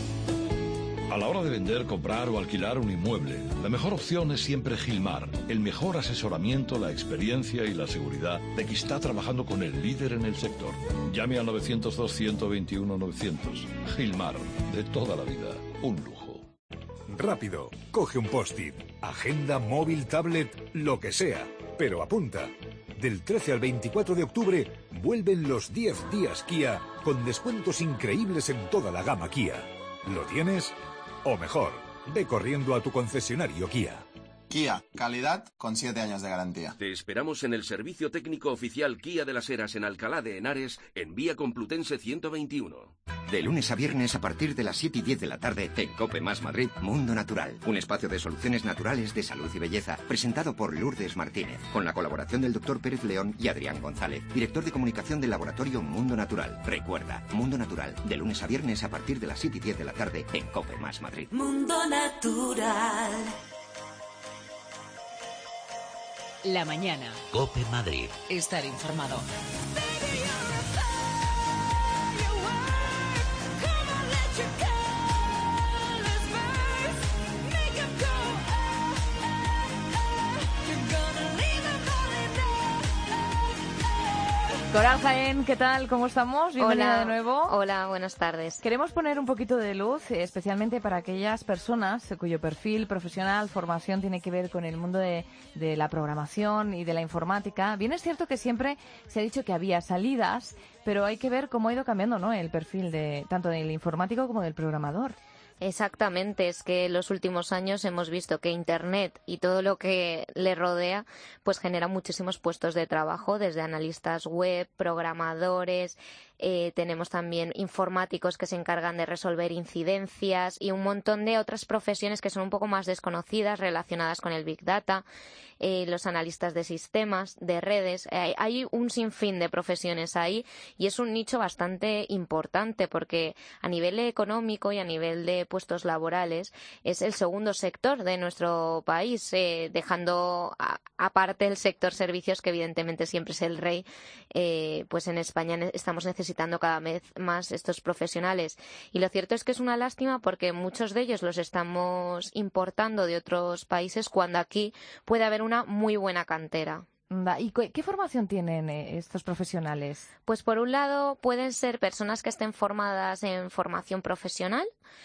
A la hora de vender, comprar o alquilar un inmueble, la mejor opción es siempre Gilmar. El mejor asesoramiento, la experiencia y la seguridad de que está trabajando con el líder en el sector. Llame al novecientos dos, ciento veintiuno, novecientos. Gilmar, de toda la vida, un lujo. Rápido, coge un post-it, agenda, móvil, tablet, lo que sea, pero apunta. Del trece al veinticuatro de octubre vuelven los diez días Kia con descuentos increíbles en toda la gama Kia. ¿Lo tienes? O mejor, ve corriendo a tu concesionario Kia. Kia, calidad con siete años de garantía. Te esperamos en el servicio técnico oficial Kia de las Heras en Alcalá de Henares, en Vía Complutense ciento veintiuno. De lunes a viernes a partir de las siete y diez de la tarde, en COPE Más Madrid, Mundo Natural. Un espacio de soluciones naturales de salud y belleza, presentado por Lourdes Martínez, con la colaboración del doctor Pérez León y Adrián González, director de comunicación del laboratorio Mundo Natural. Recuerda, Mundo Natural, de lunes a viernes a partir de las siete y diez de la tarde, en COPE Más Madrid. Mundo Natural. La mañana. COPE Madrid. Estar informado. Coral Jaén, ¿qué tal? ¿Cómo estamos? Bienvenida Hola, de nuevo. Hola, buenas tardes. Queremos poner un poquito de luz, especialmente para aquellas personas cuyo perfil profesional, formación tiene que ver con el mundo de, de la programación y de la informática. Bien es cierto que siempre se ha dicho que había salidas, pero hay que ver cómo ha ido cambiando, ¿no?, el perfil de tanto del informático como del programador. Exactamente, es que en los últimos años hemos visto que Internet y todo lo que le rodea pues genera muchísimos puestos de trabajo, desde analistas web, programadores, eh, tenemos también informáticos que se encargan de resolver incidencias y un montón de otras profesiones que son un poco más desconocidas relacionadas con el Big Data, eh, los analistas de sistemas, de redes. Eh, hay un sinfín de profesiones ahí y es un nicho bastante importante porque a nivel económico y a nivel de puestos laborales es el segundo sector de nuestro país, eh, dejando a, aparte el sector servicios, que evidentemente siempre es el rey. Eh, pues en España ne- estamos necesitando cada vez más estos profesionales y lo cierto es que es una lástima porque muchos de ellos los estamos importando de otros países cuando aquí puede haber una muy buena cantera. ¿Y qué formación tienen estos profesionales? Pues por un lado pueden ser personas que estén formadas en formación profesional,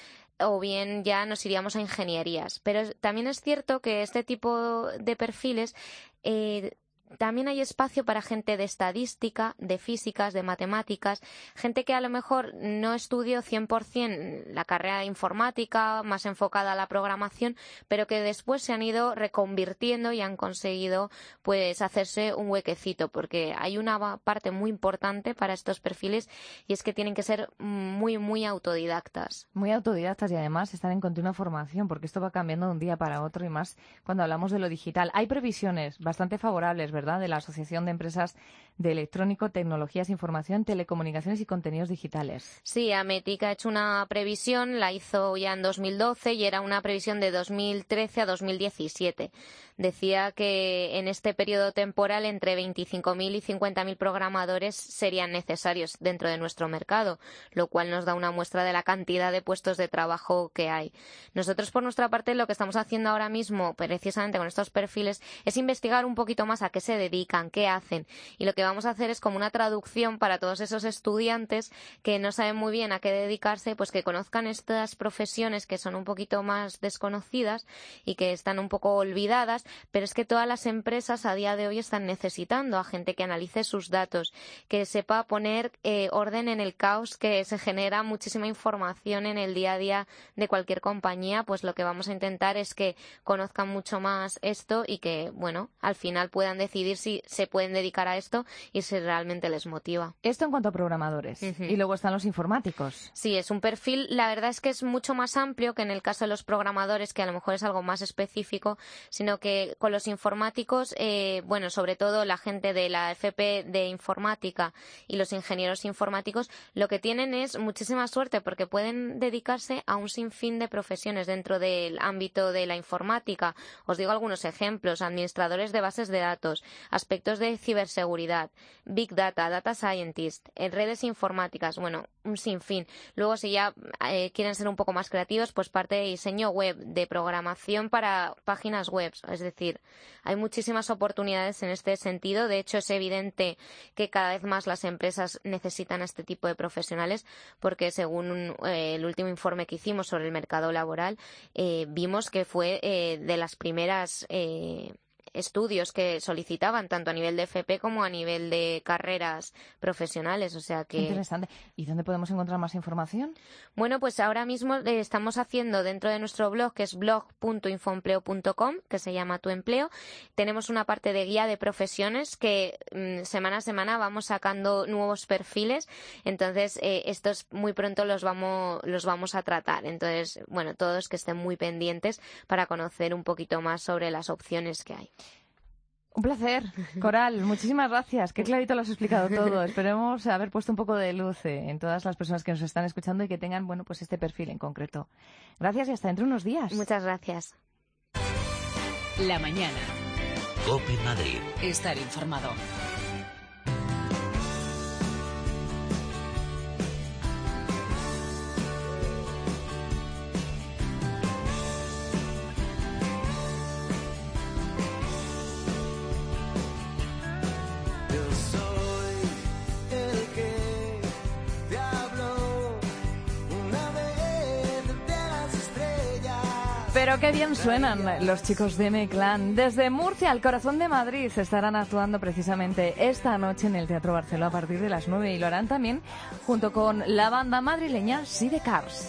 o bien ya nos iríamos a ingenierías. Pero también es cierto que este tipo de perfiles eh, también hay espacio para gente de estadística, de físicas, de matemáticas, gente que a lo mejor no estudió cien por ciento la carrera de informática, más enfocada a la programación, pero que después se han ido reconvirtiendo y han conseguido pues hacerse un huequecito, porque hay una parte muy importante para estos perfiles y es que tienen que ser muy, muy autodidactas. Muy autodidactas y además están en continua formación, porque esto va cambiando de un día para otro y más cuando hablamos de lo digital. Hay previsiones bastante favorables, ¿verdad?, de la Asociación de Empresas de Electrónico, Tecnologías, Información, Telecomunicaciones y Contenidos Digitales. Sí, Ametic ha hecho una previsión, la hizo ya en dos mil doce y era una previsión de dos mil trece a dos mil diecisiete. Decía que en este periodo temporal entre veinticinco mil y cincuenta mil programadores serían necesarios dentro de nuestro mercado, lo cual nos da una muestra de la cantidad de puestos de trabajo que hay. Nosotros, por nuestra parte, lo que estamos haciendo ahora mismo, precisamente con estos perfiles, es investigar un poquito más a qué se dedican, qué hacen. Y lo que vamos a hacer es como una traducción para todos esos estudiantes que no saben muy bien a qué dedicarse, pues que conozcan estas profesiones que son un poquito más desconocidas y que están un poco olvidadas, pero es que todas las empresas a día de hoy están necesitando a gente que analice sus datos, que sepa poner eh, orden en el caos que se genera muchísima información en el día a día de cualquier compañía. Pues lo que vamos a intentar es que conozcan mucho más esto y que, bueno, al final puedan decidir si se pueden dedicar a esto y si realmente les motiva. Esto en cuanto a programadores. Uh-huh. Y luego están los informáticos. Sí, es un perfil, la verdad es que es mucho más amplio que en el caso de los programadores, que a lo mejor es algo más específico, sino que con los informáticos, eh, bueno, sobre todo la gente de la F P de informática y los ingenieros informáticos, lo que tienen es muchísima suerte porque pueden dedicarse a un sinfín de profesiones dentro del ámbito de la informática. Os digo algunos ejemplos: administradores de bases de datos, aspectos de ciberseguridad, Big Data, Data Scientist, en redes informáticas, bueno, un sinfín. Luego, si ya eh, quieren ser un poco más creativos, pues parte de diseño web, de programación para páginas web. Es decir, hay muchísimas oportunidades en este sentido. De hecho, es evidente que cada vez más las empresas necesitan a este tipo de profesionales porque, según un, eh, el último informe que hicimos sobre el mercado laboral, eh, vimos que fue eh, de las primeras eh, estudios que solicitaban tanto a nivel de F P como a nivel de carreras profesionales, o sea que... Interesante. ¿Y dónde podemos encontrar más información? Bueno, pues ahora mismo eh, estamos haciendo dentro de nuestro blog, que es blog punto infoempleo punto com, que se llama Tu Empleo, tenemos una parte de guía de profesiones que mmm, semana a semana vamos sacando nuevos perfiles, entonces eh, estos muy pronto los vamos, los vamos a tratar. Entonces, bueno, todos que estén muy pendientes para conocer un poquito más sobre las opciones que hay. Un placer, Coral. Muchísimas gracias. Qué clarito lo has explicado todo. Esperemos haber puesto un poco de luz en todas las personas que nos están escuchando y que tengan, bueno, pues este perfil en concreto. Gracias y hasta dentro de unos días. Muchas gracias. La mañana. COPE Madrid. Estar informado. Pero qué bien suenan los chicos de M-Clan. Desde Murcia, al corazón de Madrid, estarán actuando precisamente esta noche en el Teatro Barceló a partir de las nueve y lo harán también junto con la banda madrileña Sidecars.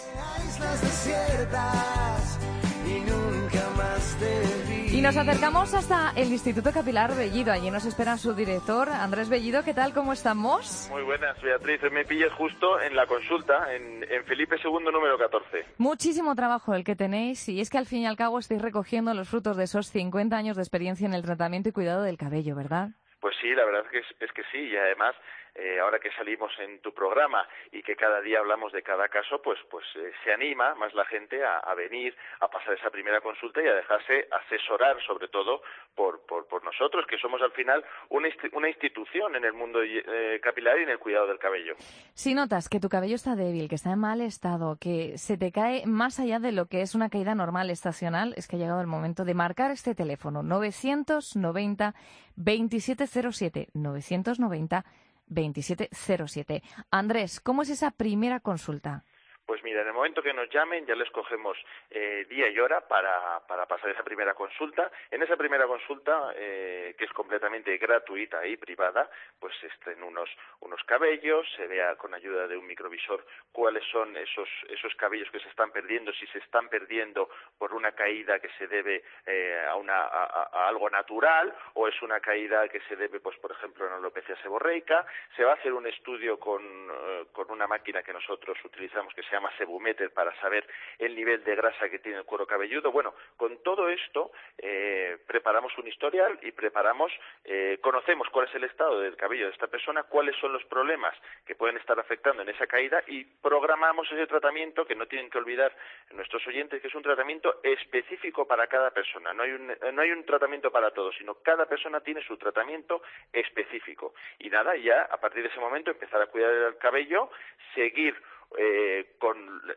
Y nos acercamos hasta el Instituto Capilar Bellido. Allí nos espera su director, Andrés Bellido. ¿Qué tal? ¿Cómo estamos? Muy buenas, Beatriz. Me pillas justo en la consulta, en, en Felipe segundo, número catorce. Muchísimo trabajo el que tenéis, y es que al fin y al cabo estáis recogiendo los frutos de esos cincuenta años de experiencia en el tratamiento y cuidado del cabello, ¿verdad? Pues sí, la verdad es que, es, es que sí, y además eh, ahora que salimos en tu programa y que cada día hablamos de cada caso, pues pues eh, se anima más la gente a, a venir, a pasar esa primera consulta y a dejarse asesorar, sobre todo por, por, por nosotros, que somos al final una, una institución en el mundo eh, capilar y en el cuidado del cabello. Si notas que tu cabello está débil, que está en mal estado, que se te cae más allá de lo que es una caída normal estacional, es que ha llegado el momento de marcar este teléfono novecientos noventa veintisiete cero siete, novecientos noventa veintisiete cero siete. Andrés, ¿cómo es esa primera consulta? Pues mira, en el momento que nos llamen ya les cogemos eh, día y hora para, para pasar esa primera consulta. En esa primera consulta, eh, que es completamente gratuita y privada, pues se estén unos, unos cabellos, se vea con ayuda de un microvisor cuáles son esos, esos cabellos que se están perdiendo, si se están perdiendo por una caída que se debe eh, a, una, a, a algo natural o es una caída que se debe, pues por ejemplo, a una alopecia seborreica. Se va a hacer un estudio con, eh, con una máquina que nosotros utilizamos que se llama Sebumeter para saber el nivel de grasa que tiene el cuero cabelludo. Bueno, con todo esto eh, preparamos un historial y preparamos, eh, conocemos cuál es el estado del cabello de esta persona, cuáles son los problemas que pueden estar afectando en esa caída y programamos ese tratamiento que no tienen que olvidar nuestros oyentes, que es un tratamiento específico para cada persona. No hay un, no hay un tratamiento para todos, sino cada persona tiene su tratamiento específico. Y nada, ya a partir de ese momento empezar a cuidar el cabello, seguir Eh, con,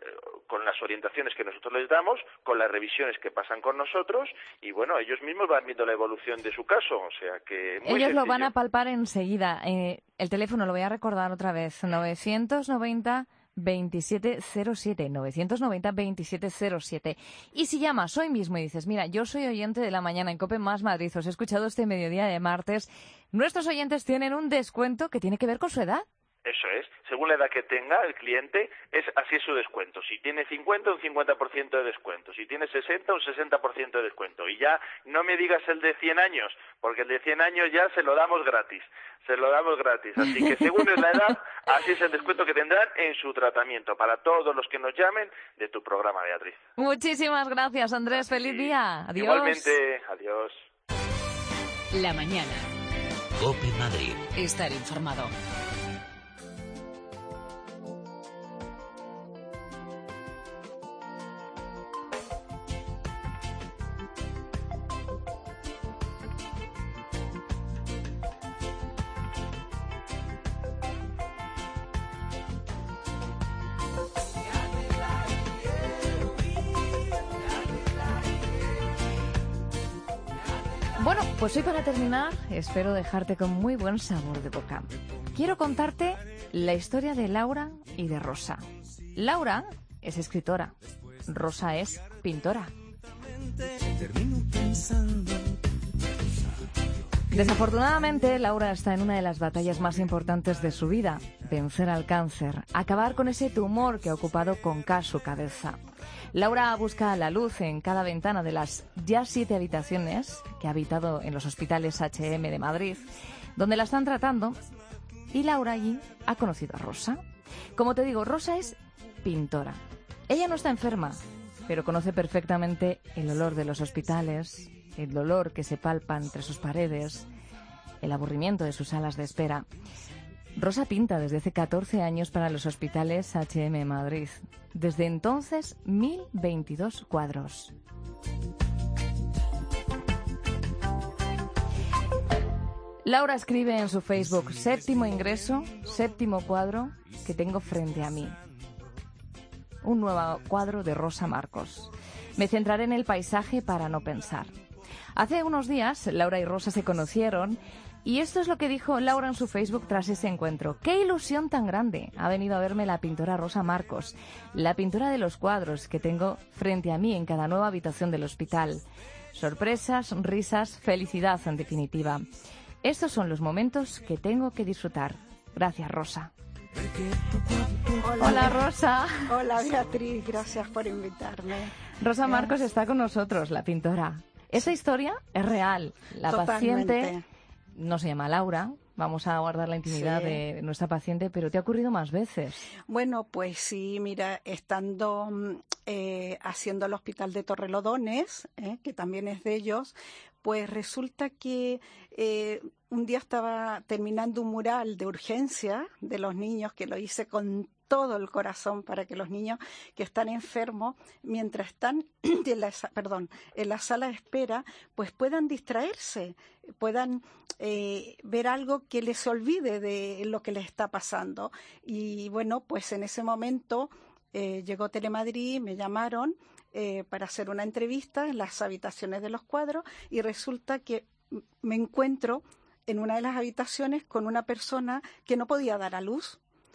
con las orientaciones que nosotros les damos, con las revisiones que pasan con nosotros y bueno, ellos mismos van viendo la evolución de su caso, o sea que muy ellos sencillo. Lo van a palpar enseguida. Eh, el teléfono lo voy a recordar otra vez, novecientos noventa veintisiete cero siete, novecientos noventa veintisiete cero siete. Y si llamas hoy mismo y dices, mira, yo soy oyente de La Mañana en COPE Más Madrid, os he escuchado este mediodía de martes, nuestros oyentes tienen un descuento que tiene que ver con su edad. Eso es, según la edad que tenga el cliente, es así es su descuento. Si tiene cincuenta, un cincuenta por ciento de descuento. Si tiene sesenta, un sesenta por ciento de descuento. Y ya no me digas el de cien años, porque el de cien años ya se lo damos gratis. Se lo damos gratis. Así que según es la edad, así es el descuento que tendrán en su tratamiento. Para todos los que nos llamen de tu programa, Beatriz. Muchísimas gracias, Andrés. Feliz día. Adiós. Igualmente, adiós. La mañana. COPE Madrid. Estar informado. Bueno, pues hoy para terminar, espero dejarte con muy buen sabor de boca. Quiero contarte la historia de Laura y de Rosa. Laura es escritora, Rosa es pintora. Desafortunadamente, Laura está en una de las batallas más importantes de su vida, vencer al cáncer, acabar con ese tumor que ha ocupado con K su cabeza. Laura busca la luz en cada ventana de las ya siete habitaciones que ha habitado en los hospitales H M de Madrid, donde la están tratando, y Laura allí ha conocido a Rosa. Como te digo, Rosa es pintora. Ella no está enferma, pero conoce perfectamente el olor de los hospitales, el dolor que se palpa entre sus paredes, el aburrimiento de sus salas de espera. Rosa pinta desde hace catorce años para los hospitales H M Madrid. Desde entonces, mil veintidós cuadros. Laura escribe en su Facebook, séptimo ingreso, séptimo cuadro que tengo frente a mí. Un nuevo cuadro de Rosa Marcos. Me centraré en el paisaje para no pensar. Hace unos días, Laura y Rosa se conocieron y esto es lo que dijo Laura en su Facebook tras ese encuentro. ¡Qué ilusión tan grande! Ha venido a verme la pintora Rosa Marcos, la pintora de los cuadros que tengo frente a mí en cada nueva habitación del hospital. Sorpresas, risas, felicidad en definitiva. Estos son los momentos que tengo que disfrutar. Gracias, Rosa. Hola, Hola, Rosa. Hola, Beatriz, gracias por invitarme. Rosa Marcos está con nosotros, la pintora. Esa historia es real. La Totalmente. paciente no se llama Laura. Vamos a guardar la intimidad Sí. de nuestra paciente, pero te ha ocurrido más veces. Bueno, pues sí, mira, estando eh, haciendo el hospital de Torrelodones, eh, que también es de ellos, pues resulta que eh, un día estaba terminando un mural de urgencia de los niños, que lo hice con todo el corazón para que los niños que están enfermos, mientras están en la, perdón, en la sala de espera, pues puedan distraerse, puedan eh, ver algo que les olvide de lo que les está pasando. Y bueno, pues en ese momento eh, llegó Telemadrid, me llamaron eh, para hacer una entrevista en las habitaciones de los cuadros, y resulta que me encuentro en una de las habitaciones con una persona que no podía dar a luz.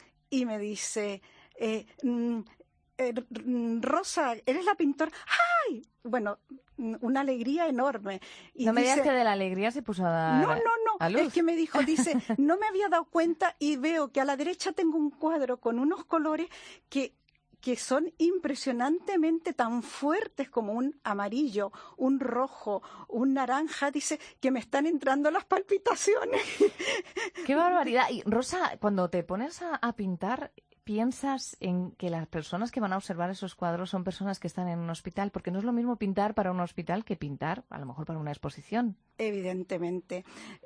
Y me dice, eh, mm, eh, Rosa, ¿eres la pintora? ¡Ay! Bueno, una alegría enorme. Y no me dice, digas que de la alegría se puso a dar no, no, no, a luz. Es que me dijo, dice, no me había dado cuenta y veo que a la derecha tengo un cuadro con unos colores que... que son impresionantemente tan fuertes como un amarillo, un rojo, un naranja, dice que me están entrando las palpitaciones. ¡Qué barbaridad! Y Rosa, cuando te pones a, a pintar, ¿piensas en que las personas que van a observar esos cuadros son personas que están en un hospital? Porque no es lo mismo pintar para un hospital que pintar, a lo mejor, para una exposición. Evidentemente.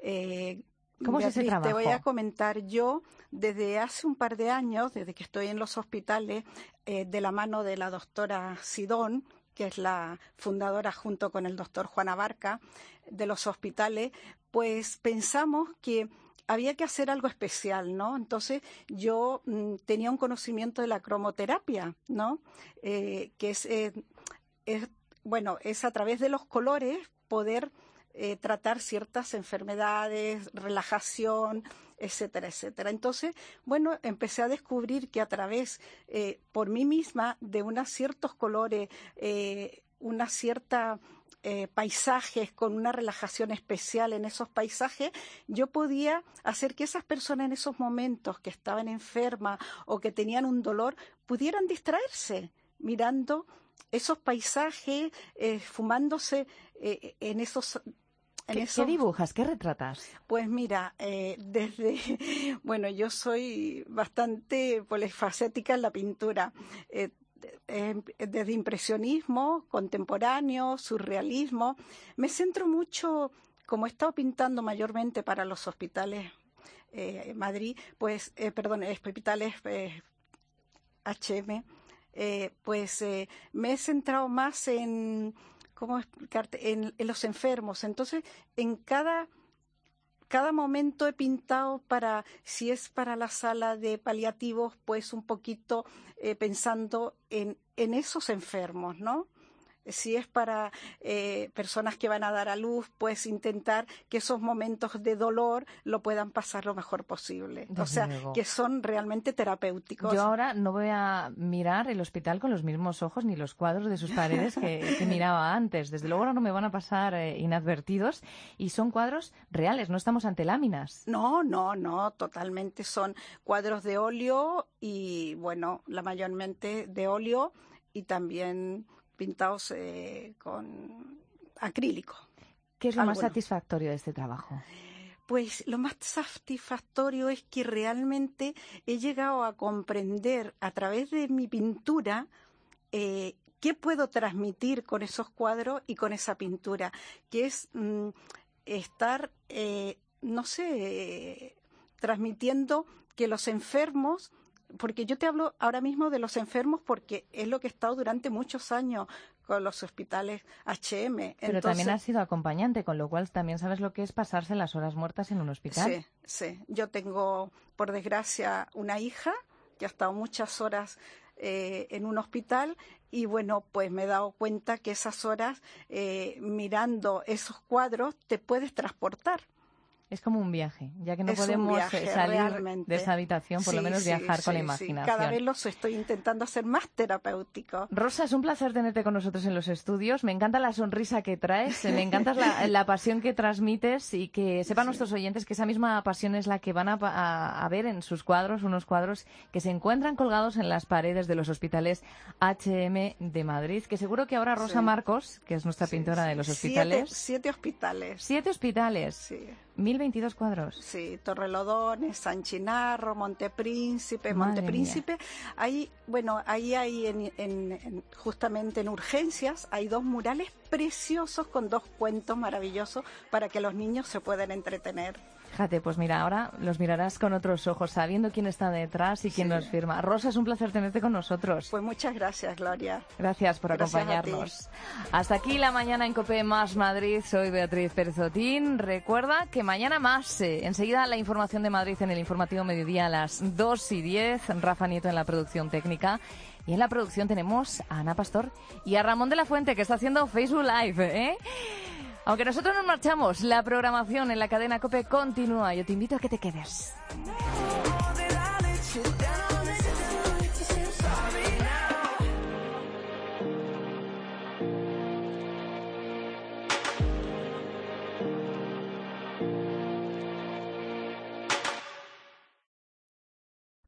Eh, ¿Cómo es ese trabajo? Te voy a comentar, yo desde hace un par de años, desde que estoy en los hospitales, eh, de la mano de la doctora Sidón, que es la fundadora junto con el doctor Juan Abarca de los hospitales, pues pensamos que había que hacer algo especial, ¿no? Entonces yo mm, tenía un conocimiento de la cromoterapia, ¿no? Eh, que es, eh, es, bueno, es a través de los colores poder Eh, tratar ciertas enfermedades, relajación, etcétera, etcétera. Entonces, bueno, empecé a descubrir que a través, eh, por mí misma, de unos ciertos colores, eh, una cierta eh, paisajes con una relajación especial en esos paisajes, yo podía hacer que esas personas en esos momentos que estaban enfermas o que tenían un dolor, pudieran distraerse mirando esos paisajes, eh, fumándose eh, en esos... En ¿Qué, esos... ¿Qué dibujas? ¿Qué retratas? Pues mira, eh, desde... Bueno, yo soy bastante polifacética en la pintura. Eh, eh, desde impresionismo, contemporáneo, surrealismo. Me centro mucho, como he estado pintando mayormente para los hospitales eh, Madrid, pues, eh, perdón, hospitales eh, H M, Eh, pues eh, me he centrado más en, ¿cómo explicarte?, en, en los enfermos. Entonces, en cada, cada momento he pintado para, si es para la sala de paliativos, pues un poquito eh, pensando en, en esos enfermos, ¿no? Si es para eh, personas que van a dar a luz, pues intentar que esos momentos de dolor lo puedan pasar lo mejor posible. Desde o sea, luego. Que son realmente terapéuticos. Yo ahora no voy a mirar el hospital con los mismos ojos ni los cuadros de sus paredes que, que miraba antes. Desde luego ahora no me van a pasar eh, inadvertidos, y son cuadros reales, no estamos ante láminas. No, no, no, totalmente son cuadros de óleo y, bueno, la mayormente de óleo y también pintados eh, con acrílico. ¿Qué es lo Algunos. más satisfactorio de este trabajo? Pues lo más satisfactorio es que realmente he llegado a comprender a través de mi pintura eh, qué puedo transmitir con esos cuadros y con esa pintura, que es mm, estar, eh, no sé, eh, transmitiendo que los enfermos, porque yo te hablo ahora mismo de los enfermos porque es lo que he estado durante muchos años con los hospitales H M. Pero Entonces, también has sido acompañante, con lo cual también sabes lo que es pasarse las horas muertas en un hospital. Sí, sí. Yo tengo, por desgracia, una hija que ha estado muchas horas eh, en un hospital y, bueno, pues me he dado cuenta que esas horas eh, mirando esos cuadros te puedes transportar. Es como un viaje, ya que no es podemos viaje, salir realmente. de esa habitación, por sí, lo menos sí, viajar sí, con la sí. imaginación. Cada vez los estoy intentando hacer más terapéuticos. Rosa, es un placer tenerte con nosotros en los estudios. Me encanta la sonrisa que traes, me encanta la, la pasión que transmites, y que sepan sí. nuestros oyentes que esa misma pasión es la que van a, a, a ver en sus cuadros, unos cuadros que se encuentran colgados en las paredes de los hospitales H M de Madrid, que seguro que ahora Rosa sí. Marcos, que es nuestra sí, pintora sí. de los hospitales... Siete, siete hospitales. Siete hospitales. Sí. Mil veintidós cuadros. Sí, Torrelodones, San Chinarro, Montepríncipe, Madre Montepríncipe. Ahí, bueno, ahí hay en, en, en, justamente en Urgencias hay dos murales preciosos con dos cuentos maravillosos para que los niños se puedan entretener. Fíjate, pues mira, ahora los mirarás con otros ojos, sabiendo quién está detrás y quién Sí. nos firma. Rosa, es un placer tenerte con nosotros. Pues muchas gracias, Gloria. Gracias por Gracias a ti. acompañarnos. Hasta aquí la mañana en COPE Más Madrid. Soy Beatriz Pérez Otín. Recuerda que mañana más. Eh, enseguida la información de Madrid en el informativo mediodía a las dos y diez. Rafa Nieto en la producción técnica. Y en la producción tenemos a Ana Pastor y a Ramón de la Fuente, que está haciendo Facebook Live, ¿eh? Aunque nosotros nos marchamos, la programación en la cadena COPE continúa. Yo te invito a que te quedes. Oh, did I let you down?